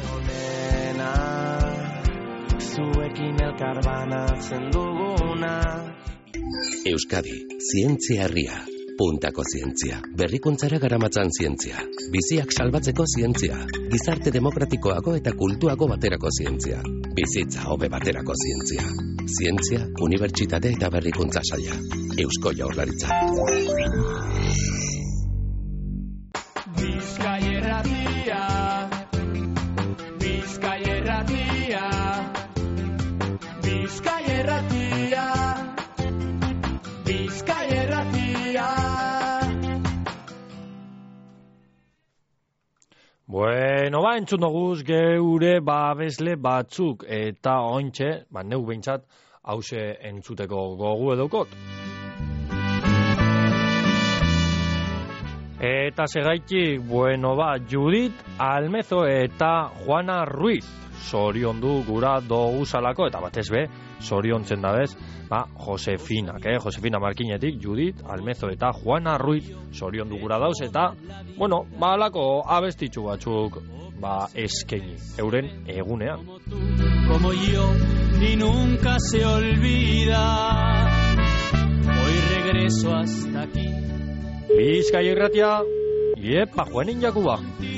Zuekin elkar banatzen duguna. Euskadi, zientzia herria. Puntako zientzia, berrikuntzara garamatzan zientzia, biziak salbatzeko zientzia, gizarte demokratikoago eta kultuago baterako zientzia, bizitza hobe baterako zientzia, zientzia, unibertsitate eta berrikuntza saila, Eusko Jaurlaritza. Bizkai Erratia, Bizkai Erratia, Bizkai Erratia, Bizkai Erratia. Bueno, entzun doguz geure babesle batzuk eta ointxe, neu behintzat hause entzuteko gogu edukot. Eta segaitik, Judit Almezo eta Juana Ruiz zorion du gura doguzalako, eta batez be, zoriontzen dabez, Josefinak, Josefina Markinetik, Judit Almezo eta Juana Ruiz zorion du gura dauz, eta, alako abestitxu batzuk, eskeni, euren egunean. Como yo, y nunca se olvida, hoy regreso hasta aquí. Bizkai Irratia, iepa, Juanin Jakuba.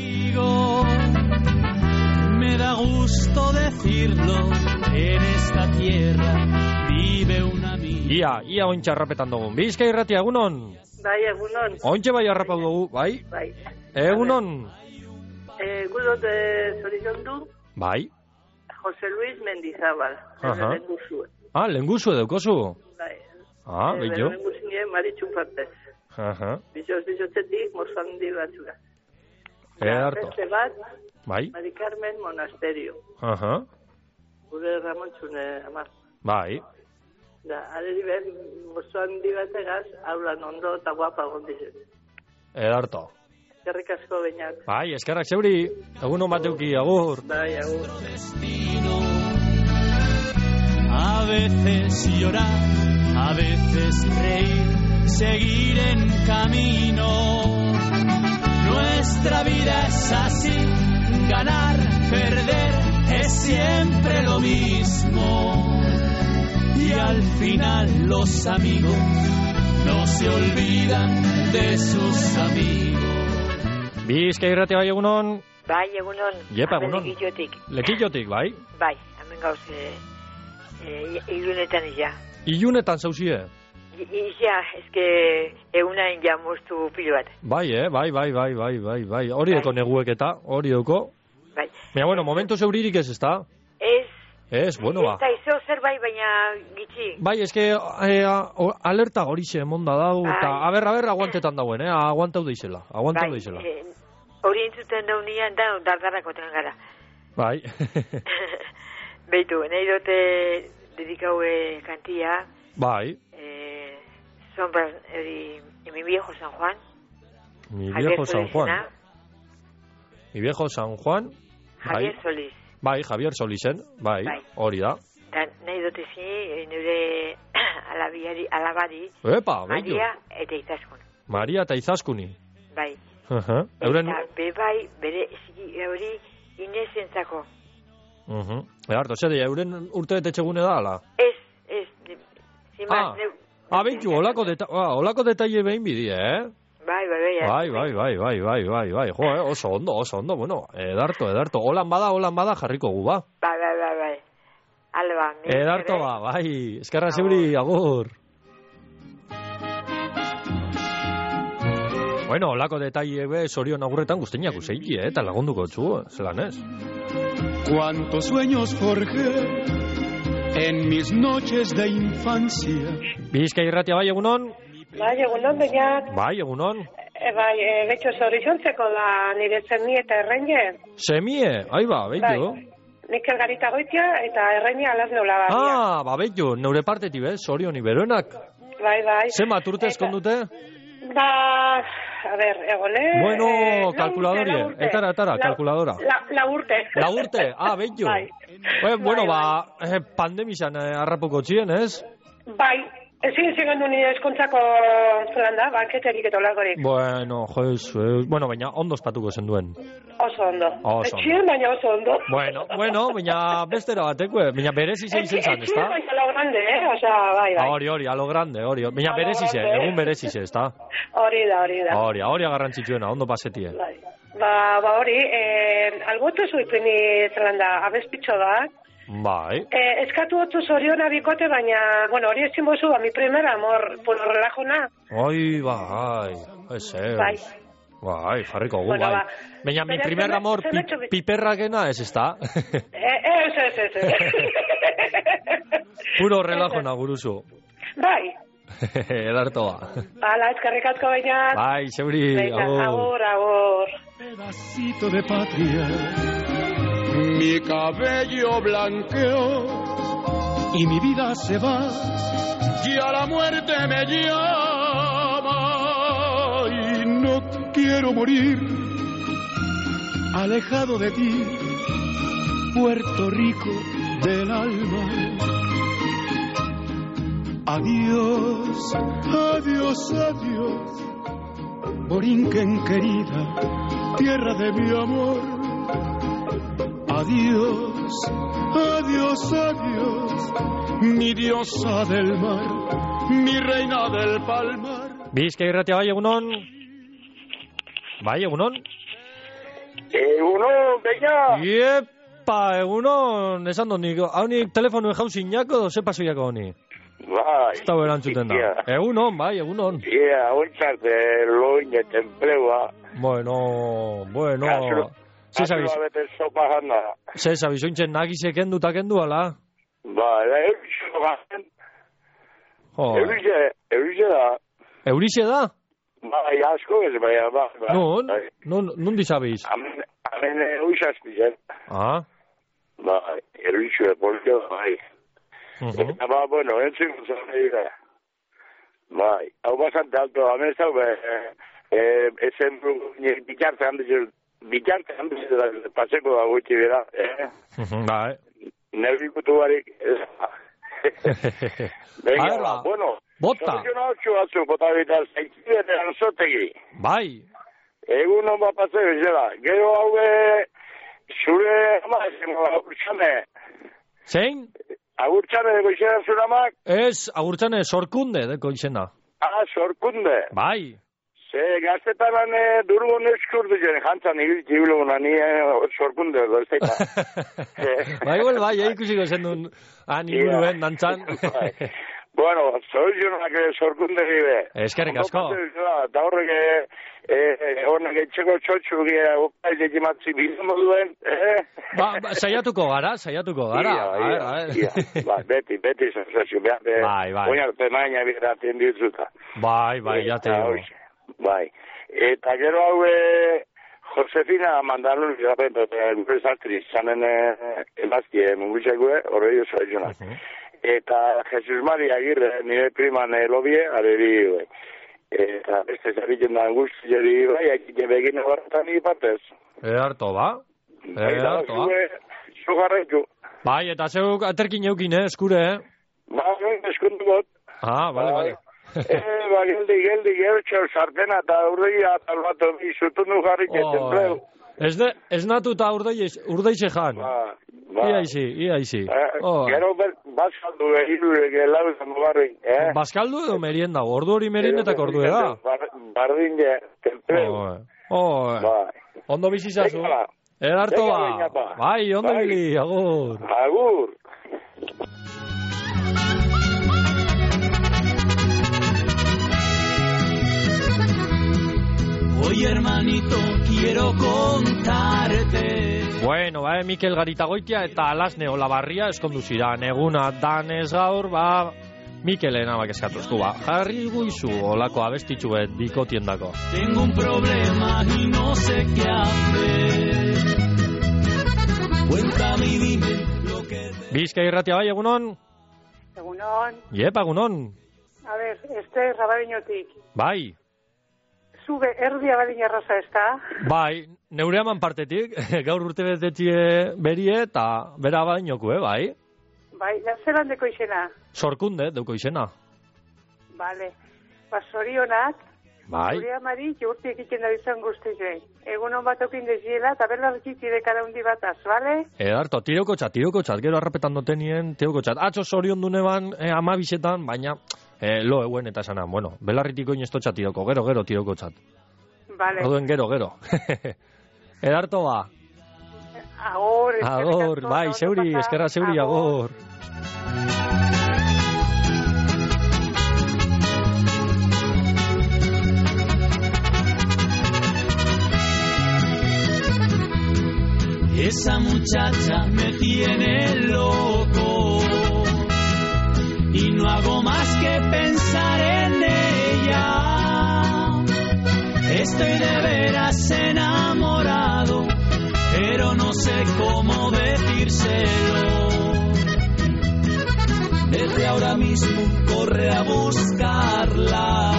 Me da gusto decirlo, en esta tierra vive un amigo. Ia ointxe arrapetan dugun. Bizkai Irratia, egunon? Bai, egunon. Ointxe bai arrapau dugu, bai? Bai. Egunon? Gudot zorion du? Bai. Jose Luis Mendizabal. Lenguzue. Lenguzue deukozu? Bai. Billo. Lenguzine Maritxu Partez. Bizotzetik mozandi batzura. Beste bat, Mari Carmen Monasterio. Gure Ramontzune amar. Bai. Aderi behar, mozandi bategaz, haulan ondo eta guapa gondizen. Edarto. Eskerrik asko bainak. Bai, eskerrak zeuri. Egun omateuki, agur. Bai, agur. A veces llorar, a veces reír, seguir en camino. Nuestra vida es así, ganar, perder, es siempre lo mismo. Y al final los amigos no se olvidan de sus amigos. Bizkai Irratia bai egunon? Bai, egunon. Jepa, egunon. Lekillotik, bai? Bai, hemen gauz, ilunetan ia. Ilunetan zauzie? Ia, eske egunain ja moztu pilo bat. Bai, bai. Hori deko neguek eta, hori deko. Bai. Baina, momentu zeuririk ez da? Ez, bueno, ba. Ez da izo zerbait, baina gitxi. Bai, eske alerta horixe emonda dau, eta aber, aguantetan dauen, aguantau deixela. Hori entzuten daunian da, dardarako tenan gara. Bai. Beitu, nahi dote dedikaue kantia. Bai. Sombras, mi viejo San Juan. Mi viejo San Juan. Mi viejo San Juan. Javier Solís. Bai, Javier Solisen, bai, hori da. Nahi dute nire alabari, Maria eta Itaskun. Maria eta Izaskuni. Bai. Euren... Eta bebai, bere hori Inesentzako. Edarto, zer dira, euren urte betetxegune da, ala? Ez. Beitu, holako detaile behin bidi, Bai. Jo, oso ondo, bueno, edarto, holan bada jarriko gu, ba. Bai. Alba. Edarto ba, bai, eskerra zeuri, agur. Bueno, holako detaile be, sorion agurretan guztiak useiki, eta lagunduko txu, zelan ez? Cuántos sueños forjé en mis noches de infancia. Bizkai irratia, bai, egunon? Bai, egunon, Beñat. Bai, egunon. Bai, betxo zorizontzeko da nire semie eta erreine. Semie? Ba, betxo. Bai, Mikel Garita Goitia eta erreine alaz nola badia. Ba, betxo, neure partetik, zorion iberoenak. Bai. Zenbat urte eskondute? Ba, a ber, egone... Bueno, kalkuladorie, etara, kalkuladora. La urte. La urte, betxo. Bai. Bueno, pandemizan harrapuko txien, ez? Bai. Ezin zigendu nire eskontzako zelan da, banketerik eta olagorik. Bueno, baina ondo espatuko zen duen. Oso ondo. Etxien, baina oso ondo. Bueno, baina bestera bateko, baina berezi zen zen, ez da? Etxien, baina lo grande, Osa, bai. Hori, a lo grande, hori. Baina berezi zen, egun berezi zen, ez da? Hori da. Hori agarrantzitsuena, ondo pasetie. Bai. Ba, hori, albotu zuipini zelan da, abespitxo da. Bai. Eskatu otu zoriona bikote, baina, bueno, hori ezin bozu, mi primer amor, puro relajona. Bai, jarriko gu, bueno, bai. Baina, mi primer amor, piperrakena ez da? Ez. Puro relajona, guruzu. Bai. Edarto ba. Hala, eskerrik asko baina. Bai, zeuri, agur. Pedacito de patria. Mi cabello blanqueó y mi vida se va, ya la muerte me llama y no quiero morir alejado de ti, Puerto Rico del alma. Adiós, Borinquen querida, tierra de mi amor. Adiós, mi diosa del mar, mi reina del palmar. Bizkai irratia, bai, egunon? Egunon, Beña. Iepa, egunon, esan donik, hau nik telefonuen jauzin jako, ze pasoiako honi? Bai. Ez da berantzuten da. Egunon, bai, egunon. Ontzarte, loin eta enplegua. Bueno. Ze sabiz, ointzen nagize kendu eta kendu, ala? Ba, Eurixe da. Eurixe da? Bai, asko ez, bai. Non dizabiz? Hemen eurizazpizen. Bai, Eurixe, polke da, bai. Eta ba, bueno, entzun guzan dira. Bai, hau bastante alto, hemen zau, ezen bitartzen handizu. Bikante handizu da, paseko da gutxi bera, Bai. Nerbikutu barik, Venga, bueno. Bota. Soluziona hotxu batzu, bota bitar, zaitzidet erantzotegi. Bai. Egun hon bat paseo, zela. Gero haue, zure ama, agurtxane. Zein? Agurtxane deko izena zure amak? Ez, agurtxane, sorkunde deko izena. Sorkunde. Bai. Ze gaztetaran durbon euskurdu zen, jantzan hibiluna, ni sorkunde edo, ez daita. Bai, ikusiko zen duen hibiluen dantzan. Bueno, soluzionak sorkunde gibe. Eskerrik asko. Da horrek, honek etxeko txotxu gira, opaiz egimatzi bizimo duen, Saiatuko gara. Beti sensazio, bai. Oinarte maina biraten ditzuta. Bai, jate. Bai, eta gero hau Josefina mandalun gure saltri zanen emazkie mungutxegue, horrei oso egunak. Eta Jesus Maria Agirre, nire priman lobie, areri, eta beste zerriken da angustziari, bai, akite begine baratan ipatez. Harto, ba? Zugarretu. Bai, eta zeuk aterkin eukin, eskure, Ba, eskundu got. Bale. Geldi, gertxo, sartena eta urdeia talbatu bizutu nu jarrik etzen. Ez natu eta urdeixe jan. Ia izi. Gero bazkaldu irurek lauzen barrin. Bazkaldu edo merienda, ordu hori meriendetak ordu da. Bardin templeu. Ondo bizizazu. Edarto ba. Bai, ondo bili, agur. Agur. Oye, hermanito, quiero contarte. Bueno, Mikel Garitagoitia eta Alasne Olabarria eskondu ziran. Eguna danez gaur, Mikelen abak eskatuzku, jarri guizu olako abestitxuet bikotiendako. Tengo un problema y no sé qué hacer. Cuéntame y dime lo que... Bizka irratia bai, egunon? Egunon. Iepa, egunon. A ver, Rabadiñotik. Bai. Zube, erdia badin arraza ez da? Bai, neure haman partetik, gaur urte betetxie berie eta bera badinoku, bai? Bai, zelan deko izena? Sorkunde, deuko izena. Vale, zorionak, bai. Zure amari, urte egiten da izan guzti Egun hon bat okin deziela, eta berla ditide kada hundi bataz, bale? Edarto, tiroko txat, gero arrapetan dotenien, tiroko txat. Atxo zorion duneban, amabisetan, baina... lo eguen eta esanan, bueno, belarritiko inestotxa tiroko, gero tiroko txat. Vale. Oduen gero. Edarto ba. Agor, bai, zeuri, eskerra zeuri, agor. Esa muchacha me tiene loco y no hago más que pensar en ella. Estoy de veras enamorado, pero no sé cómo decírselo. Desde ahora mismo corre a buscarla.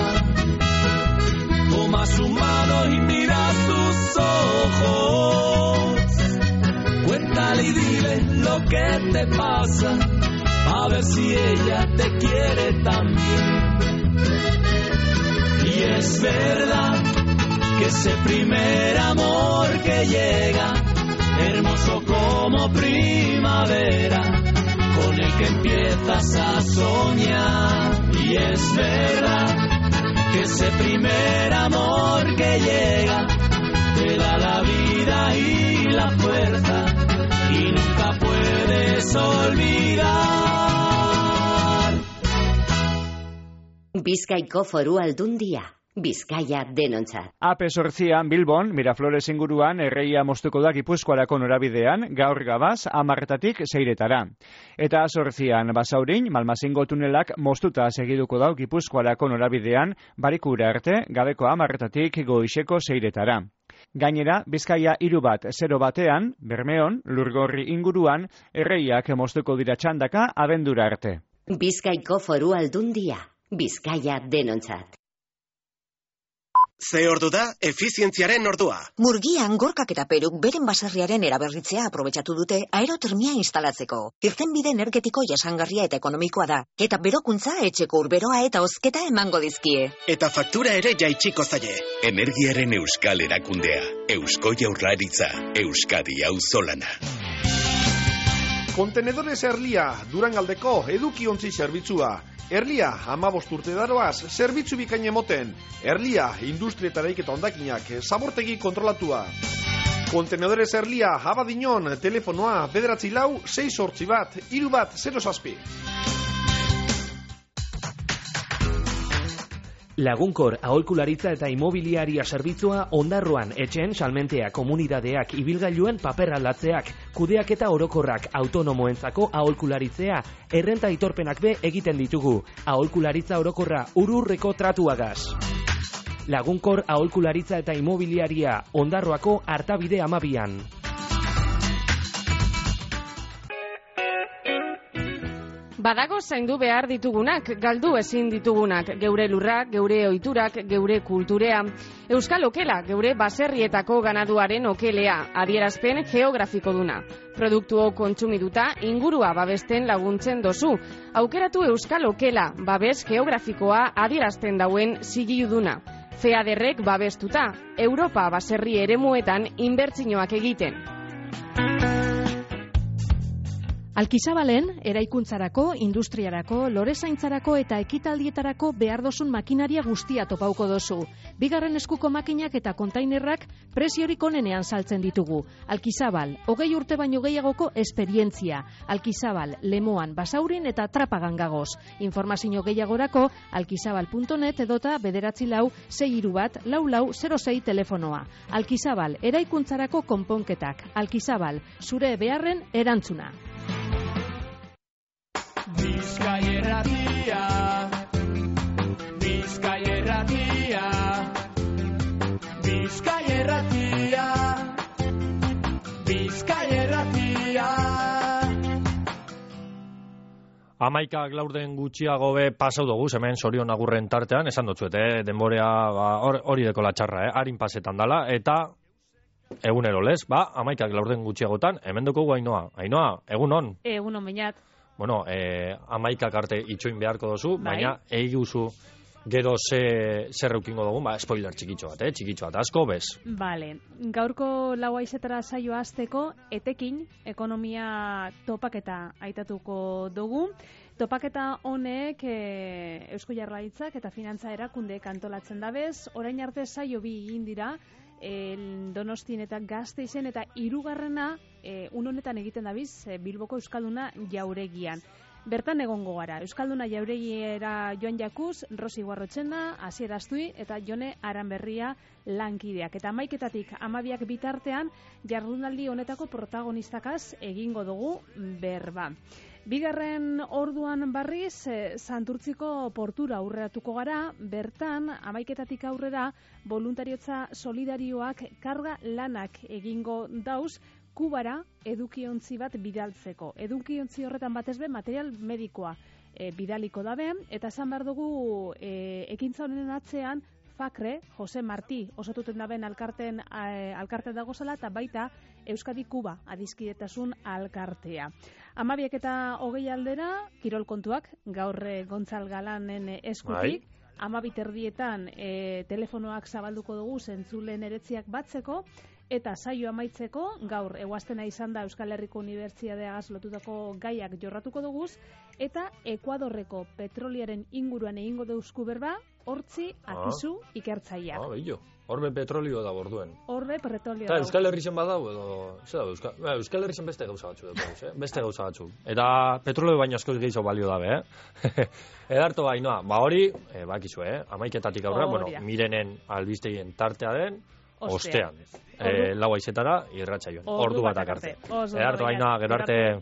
Toma su mano y mira sus ojos. Cuéntale y dile lo que te pasa, a ver si ella te quiere también. Y es verdad que ese primer amor que llega, hermoso como primavera, con el que empiezas a soñar. Y es verdad que ese primer amor que llega, te da la vida y la fuerza, y nunca puedes olvidar. Bizkaiko Foru Aldundia, Bizkaia denontzat. AP8an Bilbon, Miraflores inguruan erreia moztuko da Gipuzkoarako norabidean, gaur gabaz 10:00 seiretara. Eta 8an Basaurin, Malmazingo tunelak moztuta segiduko da Gipuzkoarako norabidean, Barikura arte, gabeko 10:00 goizeko seiretara. Gainera, Bizkaia 3-0 Bermeon, Lurgorri inguruan, erreiak moztuko dira txandaka abendura arte. Bizkaiko Foru Aldundia, Bizkaia denontzat. Ze ordu da, efizientziaren ordua. Murgian, Gorkak eta Peruk beren baserriaren eraberritzea aprobetxatu dute aerotermia instalatzeko. Irtenbide energetiko jasangarria eta ekonomikoa da, eta berokuntza etxeko urberoa eta hozketa emango dizkie. Eta faktura ere jaitsiko zaie. Energiaren euskal erakundea, Eusko Jaurlaritza, Euskadi auzolana. Kontenedores Erlia, Durangaldeko edukiontzi zerbitzua. Erlia, 15 urte daroaz, zerbitzu bikain emoten. Erlia, industrietareik eta ondakinak, zabortegi kontrolatua. Kontenedores Erlia, Abadiñon, telefonoa, 944-681-3107. Lagunkor aholkularitza eta imobiliaria zerbitzua Ondarroan, etxeen salmentea, komunidadeak, ibilgailuen paper aldatzeak, kudeaketa orokorrak, autonomoentzako aholkularitzea, errenta aitorpenak be egiten ditugu. Aholkularitza orokorra ururreko tratuagaz. Lagunkor aholkularitza eta imobiliaria Ondarroako Artabide 12an. Badago zaindu behar ditugunak, galdu ezin ditugunak, geure lurrak, geure ohiturak, geure kulturea. Euskal okela, geure baserrietako ganaduaren okelea, adierazpen geografiko duna. Produktu kontsumiduta ingurua babesten laguntzen dozu. Aukeratu Euskal okela, babes geografikoa adierazten dauen zigiluduna. FEADERrek babestuta, Europa baserri eremuetan inbertsioak egiten. Alkizabalen, eraikuntzarako, industriarako, lorezaintzarako eta ekitaldietarako behar dozun makinaria guztia topauko dozu. Bigarren eskuko makinak eta kontainerrak preziorik onenean saltzen ditugu. Alkizabal, 20 urte baino gehiagoko esperientzia. Alkizabal, Lemoan, Basaurin eta Trapagan gagoz. Informazio gehiagorako alkizabal.net edota 941-631-4406 telefonoa. Alkizabal, eraikuntzarako konponketak. Alkizabal, zure beharren erantzuna. Bizkai Erratia, Bizkai Erratia, Bizkai Erratia, Bizkai Erratia. 11 laurden gutxiago be pasau dugu, hemen Sorion Agurren tartean, esan dutzuet, denborea hori deko latxarra, harin pasetan dala, eta egunero lez, 11 laurden gutxiagotan, hemen dugu Ainoa. Ainoa, egunon? Egunon, bainat. Bueno, 11 arte itxoin beharko dozu, baina eiguzu gero zer eukingo dugu, spoiler txikitxo bat, asko bez. Vale, gaurko lau aizetara saioa hasteko etekin ekonomia topaketa aitatuko dugu. Topaketa honek Eusko Jaurlaritzak eta finantza erakundeek antolatzen dabez, orain arte saio bi egin dira, Donostin eta Gasteizen eta hirugarrena honetan egiten dabiz Bilboko Euskalduna Jauregian. Bertan egongo gara, Euskalduna Jauregiera joan jakuz, Rosi Guarrotxenda, Asier Astui eta Jone Aranberria lankideak. Eta 11-etatik 12 bitartean jardunaldi honetako protagonistakaz egingo dugu berba. Bigarren orduan barriz, Santurtziko portura aurreratuko gara, bertan 11-etatik aurrera voluntariotza solidarioak karga lanak egingo dauz, Kubara edukiontzi bat bidaltzeko. Edukiontzi horretan batez be material medikoa bidaliko dabe, eta esan behar dugu ekintza honen atzean Fakre, Jose Martí, osatuten daben alkarte dagozala, eta baita Euskadi Kuba adizkidetasun alkartea. 12 eta 20 aldera, kirol kontuak, gaur Gontzal Galanen eskutik, 12 telefonoak zabalduko dugu zentzulen eretziak batzeko, eta saio amaitzeko, gaur eguaztena izan da Euskal Herriko Unibertsitateagaz lotutako gaiak jorratuko duguz, eta Ekuadorreko petroliaren inguruan egingo deuzku berba, hortzi akizu ikertzaia. Horbe petrolio da borduen. Horbe petrolio da. Euskal Herrixen badau, edo... Euskal Herrixen beste gauza batzu. Beste gauza batzu. Eta petrolio baina askoz gehiago balio dabe, Edarto Ainoa, hori, bakizu, 11-etatik aurrera, Mirenen albistegien tartea den, ostean. 4 aizetara, irratsaioan. Ordu batak arte. Edarto Ainoa, gero arte...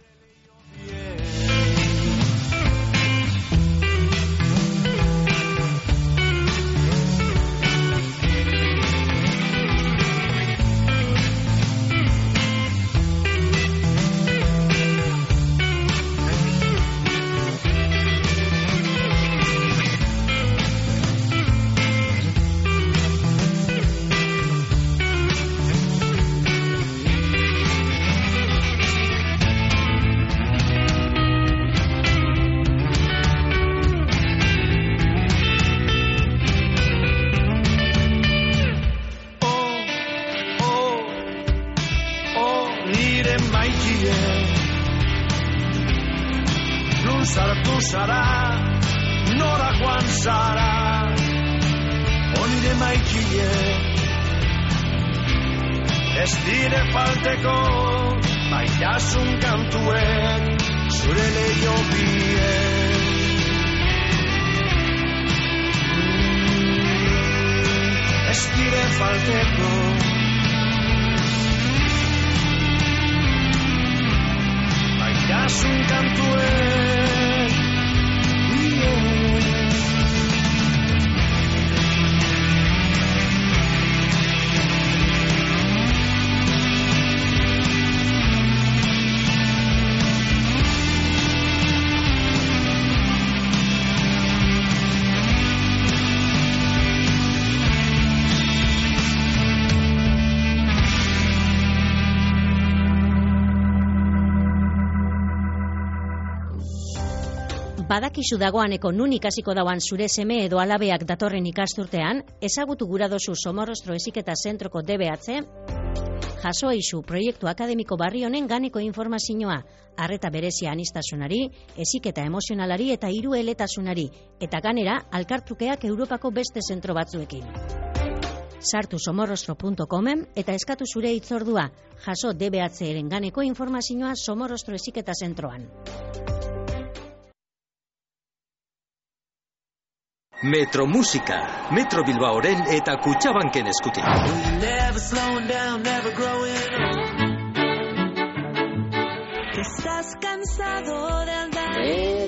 Nora joan zara, onire maikie, ez dire falteko, baitasun kantuek, zure leio bien. Ez dire falteko, baitasun kantuek, Badakizu dagoaneko nun ikasiko dauan zure seme edo alabeak datorren ikasturtean, ezagutu gura dozu Somorrostro Heziketa Zentroko DBH, jaso eizu proiektu akademiko barri honen ganeko informazioa, arreta berezia aniztasunari, heziketa emozionalari eta hirueletasunari, eta ganera, alkartrukeak Europako beste zentro batzuekin. Sartu somorrostro.comen eta eskatu zure hitzordua, jaso DBH-eren ganeko informazioa Somorrostro Heziketa Zentroan. Metro Musika, Metro Bilbaoren eta Kutxabanken eskutik. Estás cansado de andar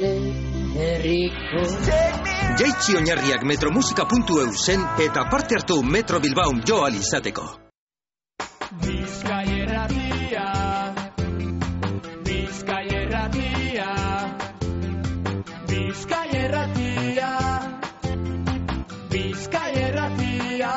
Jaitsi oinarriak metromusika.eu zen eta parte hartu Metro Bilbao jo ahal izateko. Bizkai erratia, Bizkai erratia, Bizkai erratia, Bizkai erratia.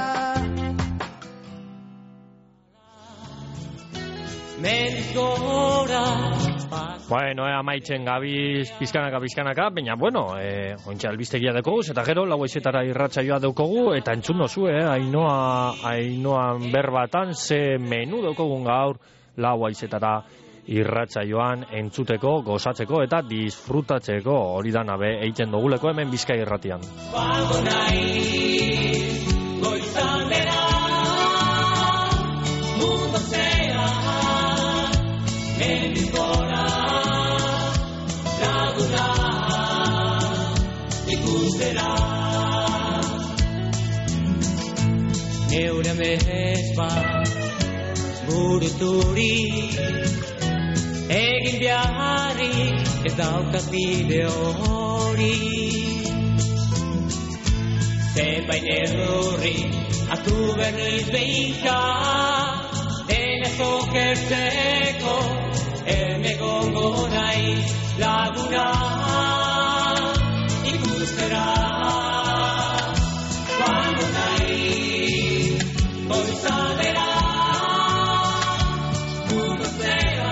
Bueno, amaitzen gabiz pizkanaka, baina bueno, ontsa albistegia dekogu, eta gero lau aizetara irratsaioa daukogu, eta entzun dozu, Ainoan berbatan ze menu daukogun gaur lau aizetara irratsaioan entzuteko, gozatzeko eta disfrutatzeko, hori da nabe egiten duguleko hemen Bizkai irratian. Neure mehezba buruturi egin beharrik ez daukat bide hori. Zenbait neurri hartu berriz behinka dena zokertzeko egongo naiz laguna ikustera. Cuando nahi goizadera mundu zera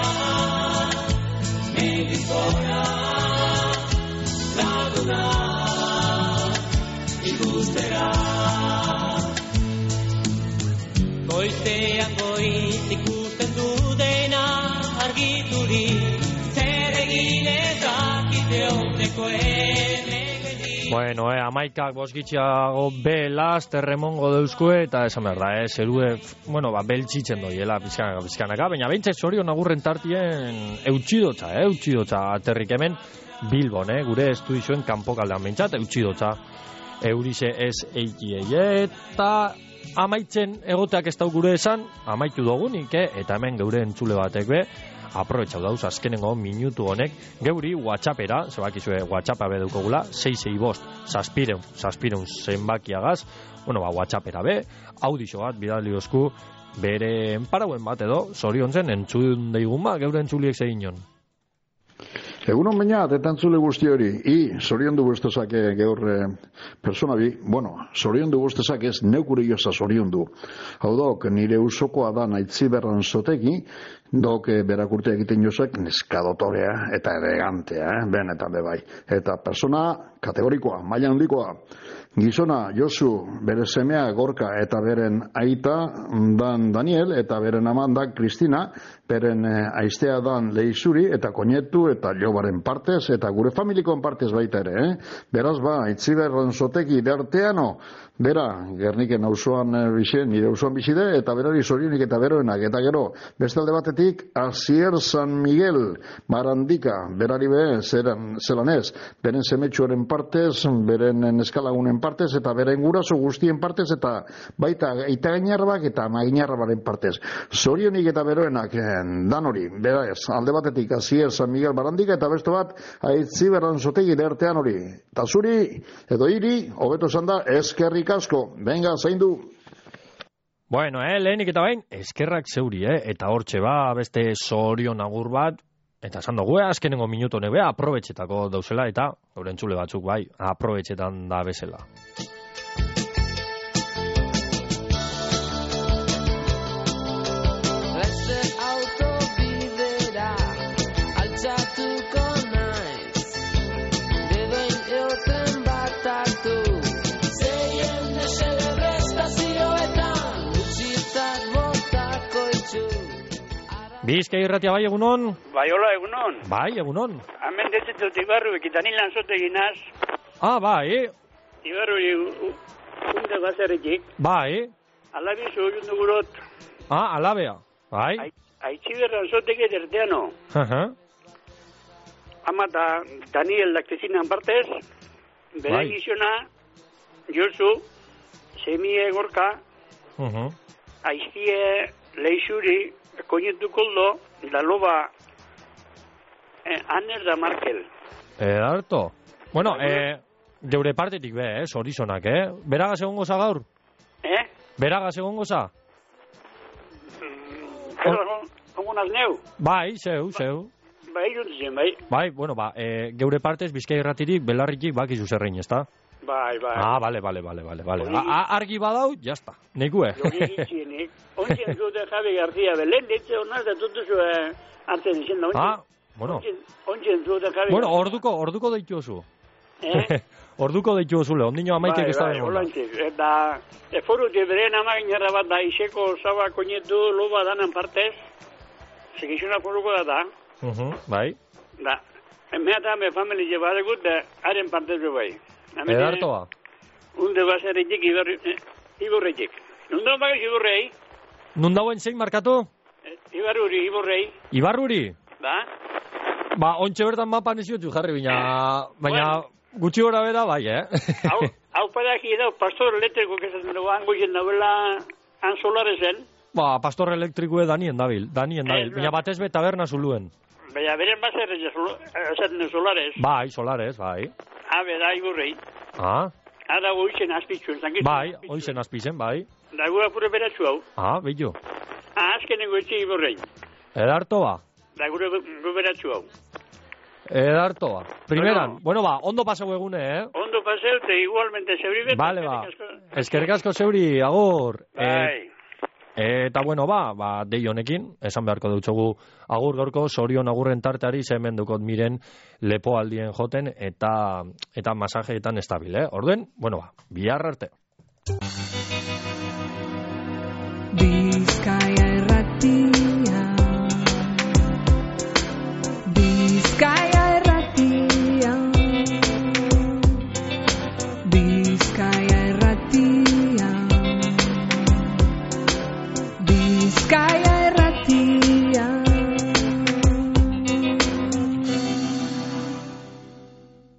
medikora laguna ikustera. Goizean goiz ikusten dudena argituri zer egin ezakite ondeko Bueno, amaikak bosgitxiago belaz, terremongo deuzkue, eta esan behar da, zerue, bueno, beltzitzen doiela pizkanaka, baina behintzat zorion agurren tartien eutxidotza, aterrik hemen Bilbon, gure estudizioen kanpokaldean behintzat, eutxidotza, eurize ez eikiei, eta amaitzen egoteak ez dau gure esan, amaitu dugunik, eta hemen geure entzule batek be, aprobetxau dauz, azkenengo minutu honek, geuri WhatsAppera, zebakizue WhatsAppa bedeukogula, 665 saspireun zenbakiagaz, bueno, WhatsAppera be, audixo bat, bidali osku, bere enparauen bat edo, zorion zen, entzun deigun ba, geure entzuliek zeginon. Egunon baina, etantzule guzti hori, zorion du guztezak gaur persona bi, bueno, zorion du guztezak ez neukure joza zorion du. Hau dok, nire usokoa da naitzi berran zoteki, dok berakurte egiten jozak neskadotorea eta elegantea, ben eta bebai. Eta persona kategorikoa, maila handikoa. Gizona Josu, bere semea Gorka eta beren aita dan Daniel eta beren aman da Kristina, beren aiztea dan Leizuri eta koñetu eta jobaren partez eta gure familikoen partez baita ere. Beraz ba, itziberran zoteki derteano, bera, Gerniken auzoan bixe, nire auzoan bizide eta berari zorionik eta beroenak. Eta gero, bestalde batetik, Asier San Miguel, Marandika, berari be, zelan ez, beren semetxuaren partez, beren eskalagunen partez eta beren guraso guztien partez eta baita eta gainarbak eta maginarbaren partez. Zorionik eta beroenak dan hori, bera ez, alde batetik Asier San Miguel Barandika eta beste bat aitzi berran zotegi dertean hori. Eta zuri, edo hiri, hobeto esan da, eskerrik asko. Venga, zaindu. Bueno, lehenik eta bain, eskerrak zeuri, eta hortxe ba, beste zorion agur bat, eta esan dugu, azkenengo minuto nebe, aprobetxetako dauzela, eta gaur entzule batzuk bai, aprobetxetan da bezala. Bizkai irratia bai, egunon? Bai, hola, egunon. Bai, egunon. Hemen detetut Ibarru, ekitanin lanzote ginaz. Bai. Ibarru, unde baserretik. Bai. Alabizu horiun dugurot. Alabea. Bai. Aitziber lanzoteke derteano. Ama da Daniel laktezinan partez. Bere giziona, Josu, Semie Gorka, Aiztie Leixuri, Koñetu Koldo, da Loba, Aner da Markel. Harto. Bueno, geure partetik be, Horizonak, Beragaz egongo za gaur? Beragaz egongo za? Ongunaz neu? Bai, zeu. Bai, juntzen, bai. Bai, bueno, geure partez Bizkai irratirik, belarritik bakizu zerrein, ezta? Bai. Vale. Argi badau, jazta. Nekue. Ontzen zute Javi García Belén, ditze honaz da tutuzu hartzen izan da. Bueno. Ontzen zute Javi. Bueno, orduko deitu osu. Orduko deitu osu, ondino amaitek ez da dengo. Eta foru beren amaginarra bat da, iseko zaba koñetu loba danan partez, segizuna foruko da. Bai. Da, mea eta me famili jeba degut, da, haren partez bai. Edartoa. Unde baserretik Iborretik. Nundan bagiz Iborrei? Nundauen zein markatu? Ibarruri, Iborrei. Ibarruri? Da. Ontxe bertan mapan eziotu jarri, baina gutxi gora bera bai, Hau padaki da, pastor elektriko kezatzen dugu, angoien dauela Solarezen. Pastor elektrikoe danien dabil. Baina batez be taberna zuluen. Baina beren baserre esaten Solares. Bai, Solares, bai. Da Iborrei. Da goizen azpitzuen. Bai, oizen azpizen, bai. Da gura pure beratzu hau. Bello. Azkenengo etxe Iborrei. Edarto ba. Da gure beratzu hau. Edarto ba. Primeran, ondo paseu egune, Ondo paseu, te igualmente zeuri. Vale, eskerrik asko zeuri, agur. Bai. Eta dei honekin, esan beharko dutxogu agur gaurko, Sorion agurren tarteari zemen dukot miren lepoaldien joten eta masajeetan estabil, Orden, bihar arte. Bizkai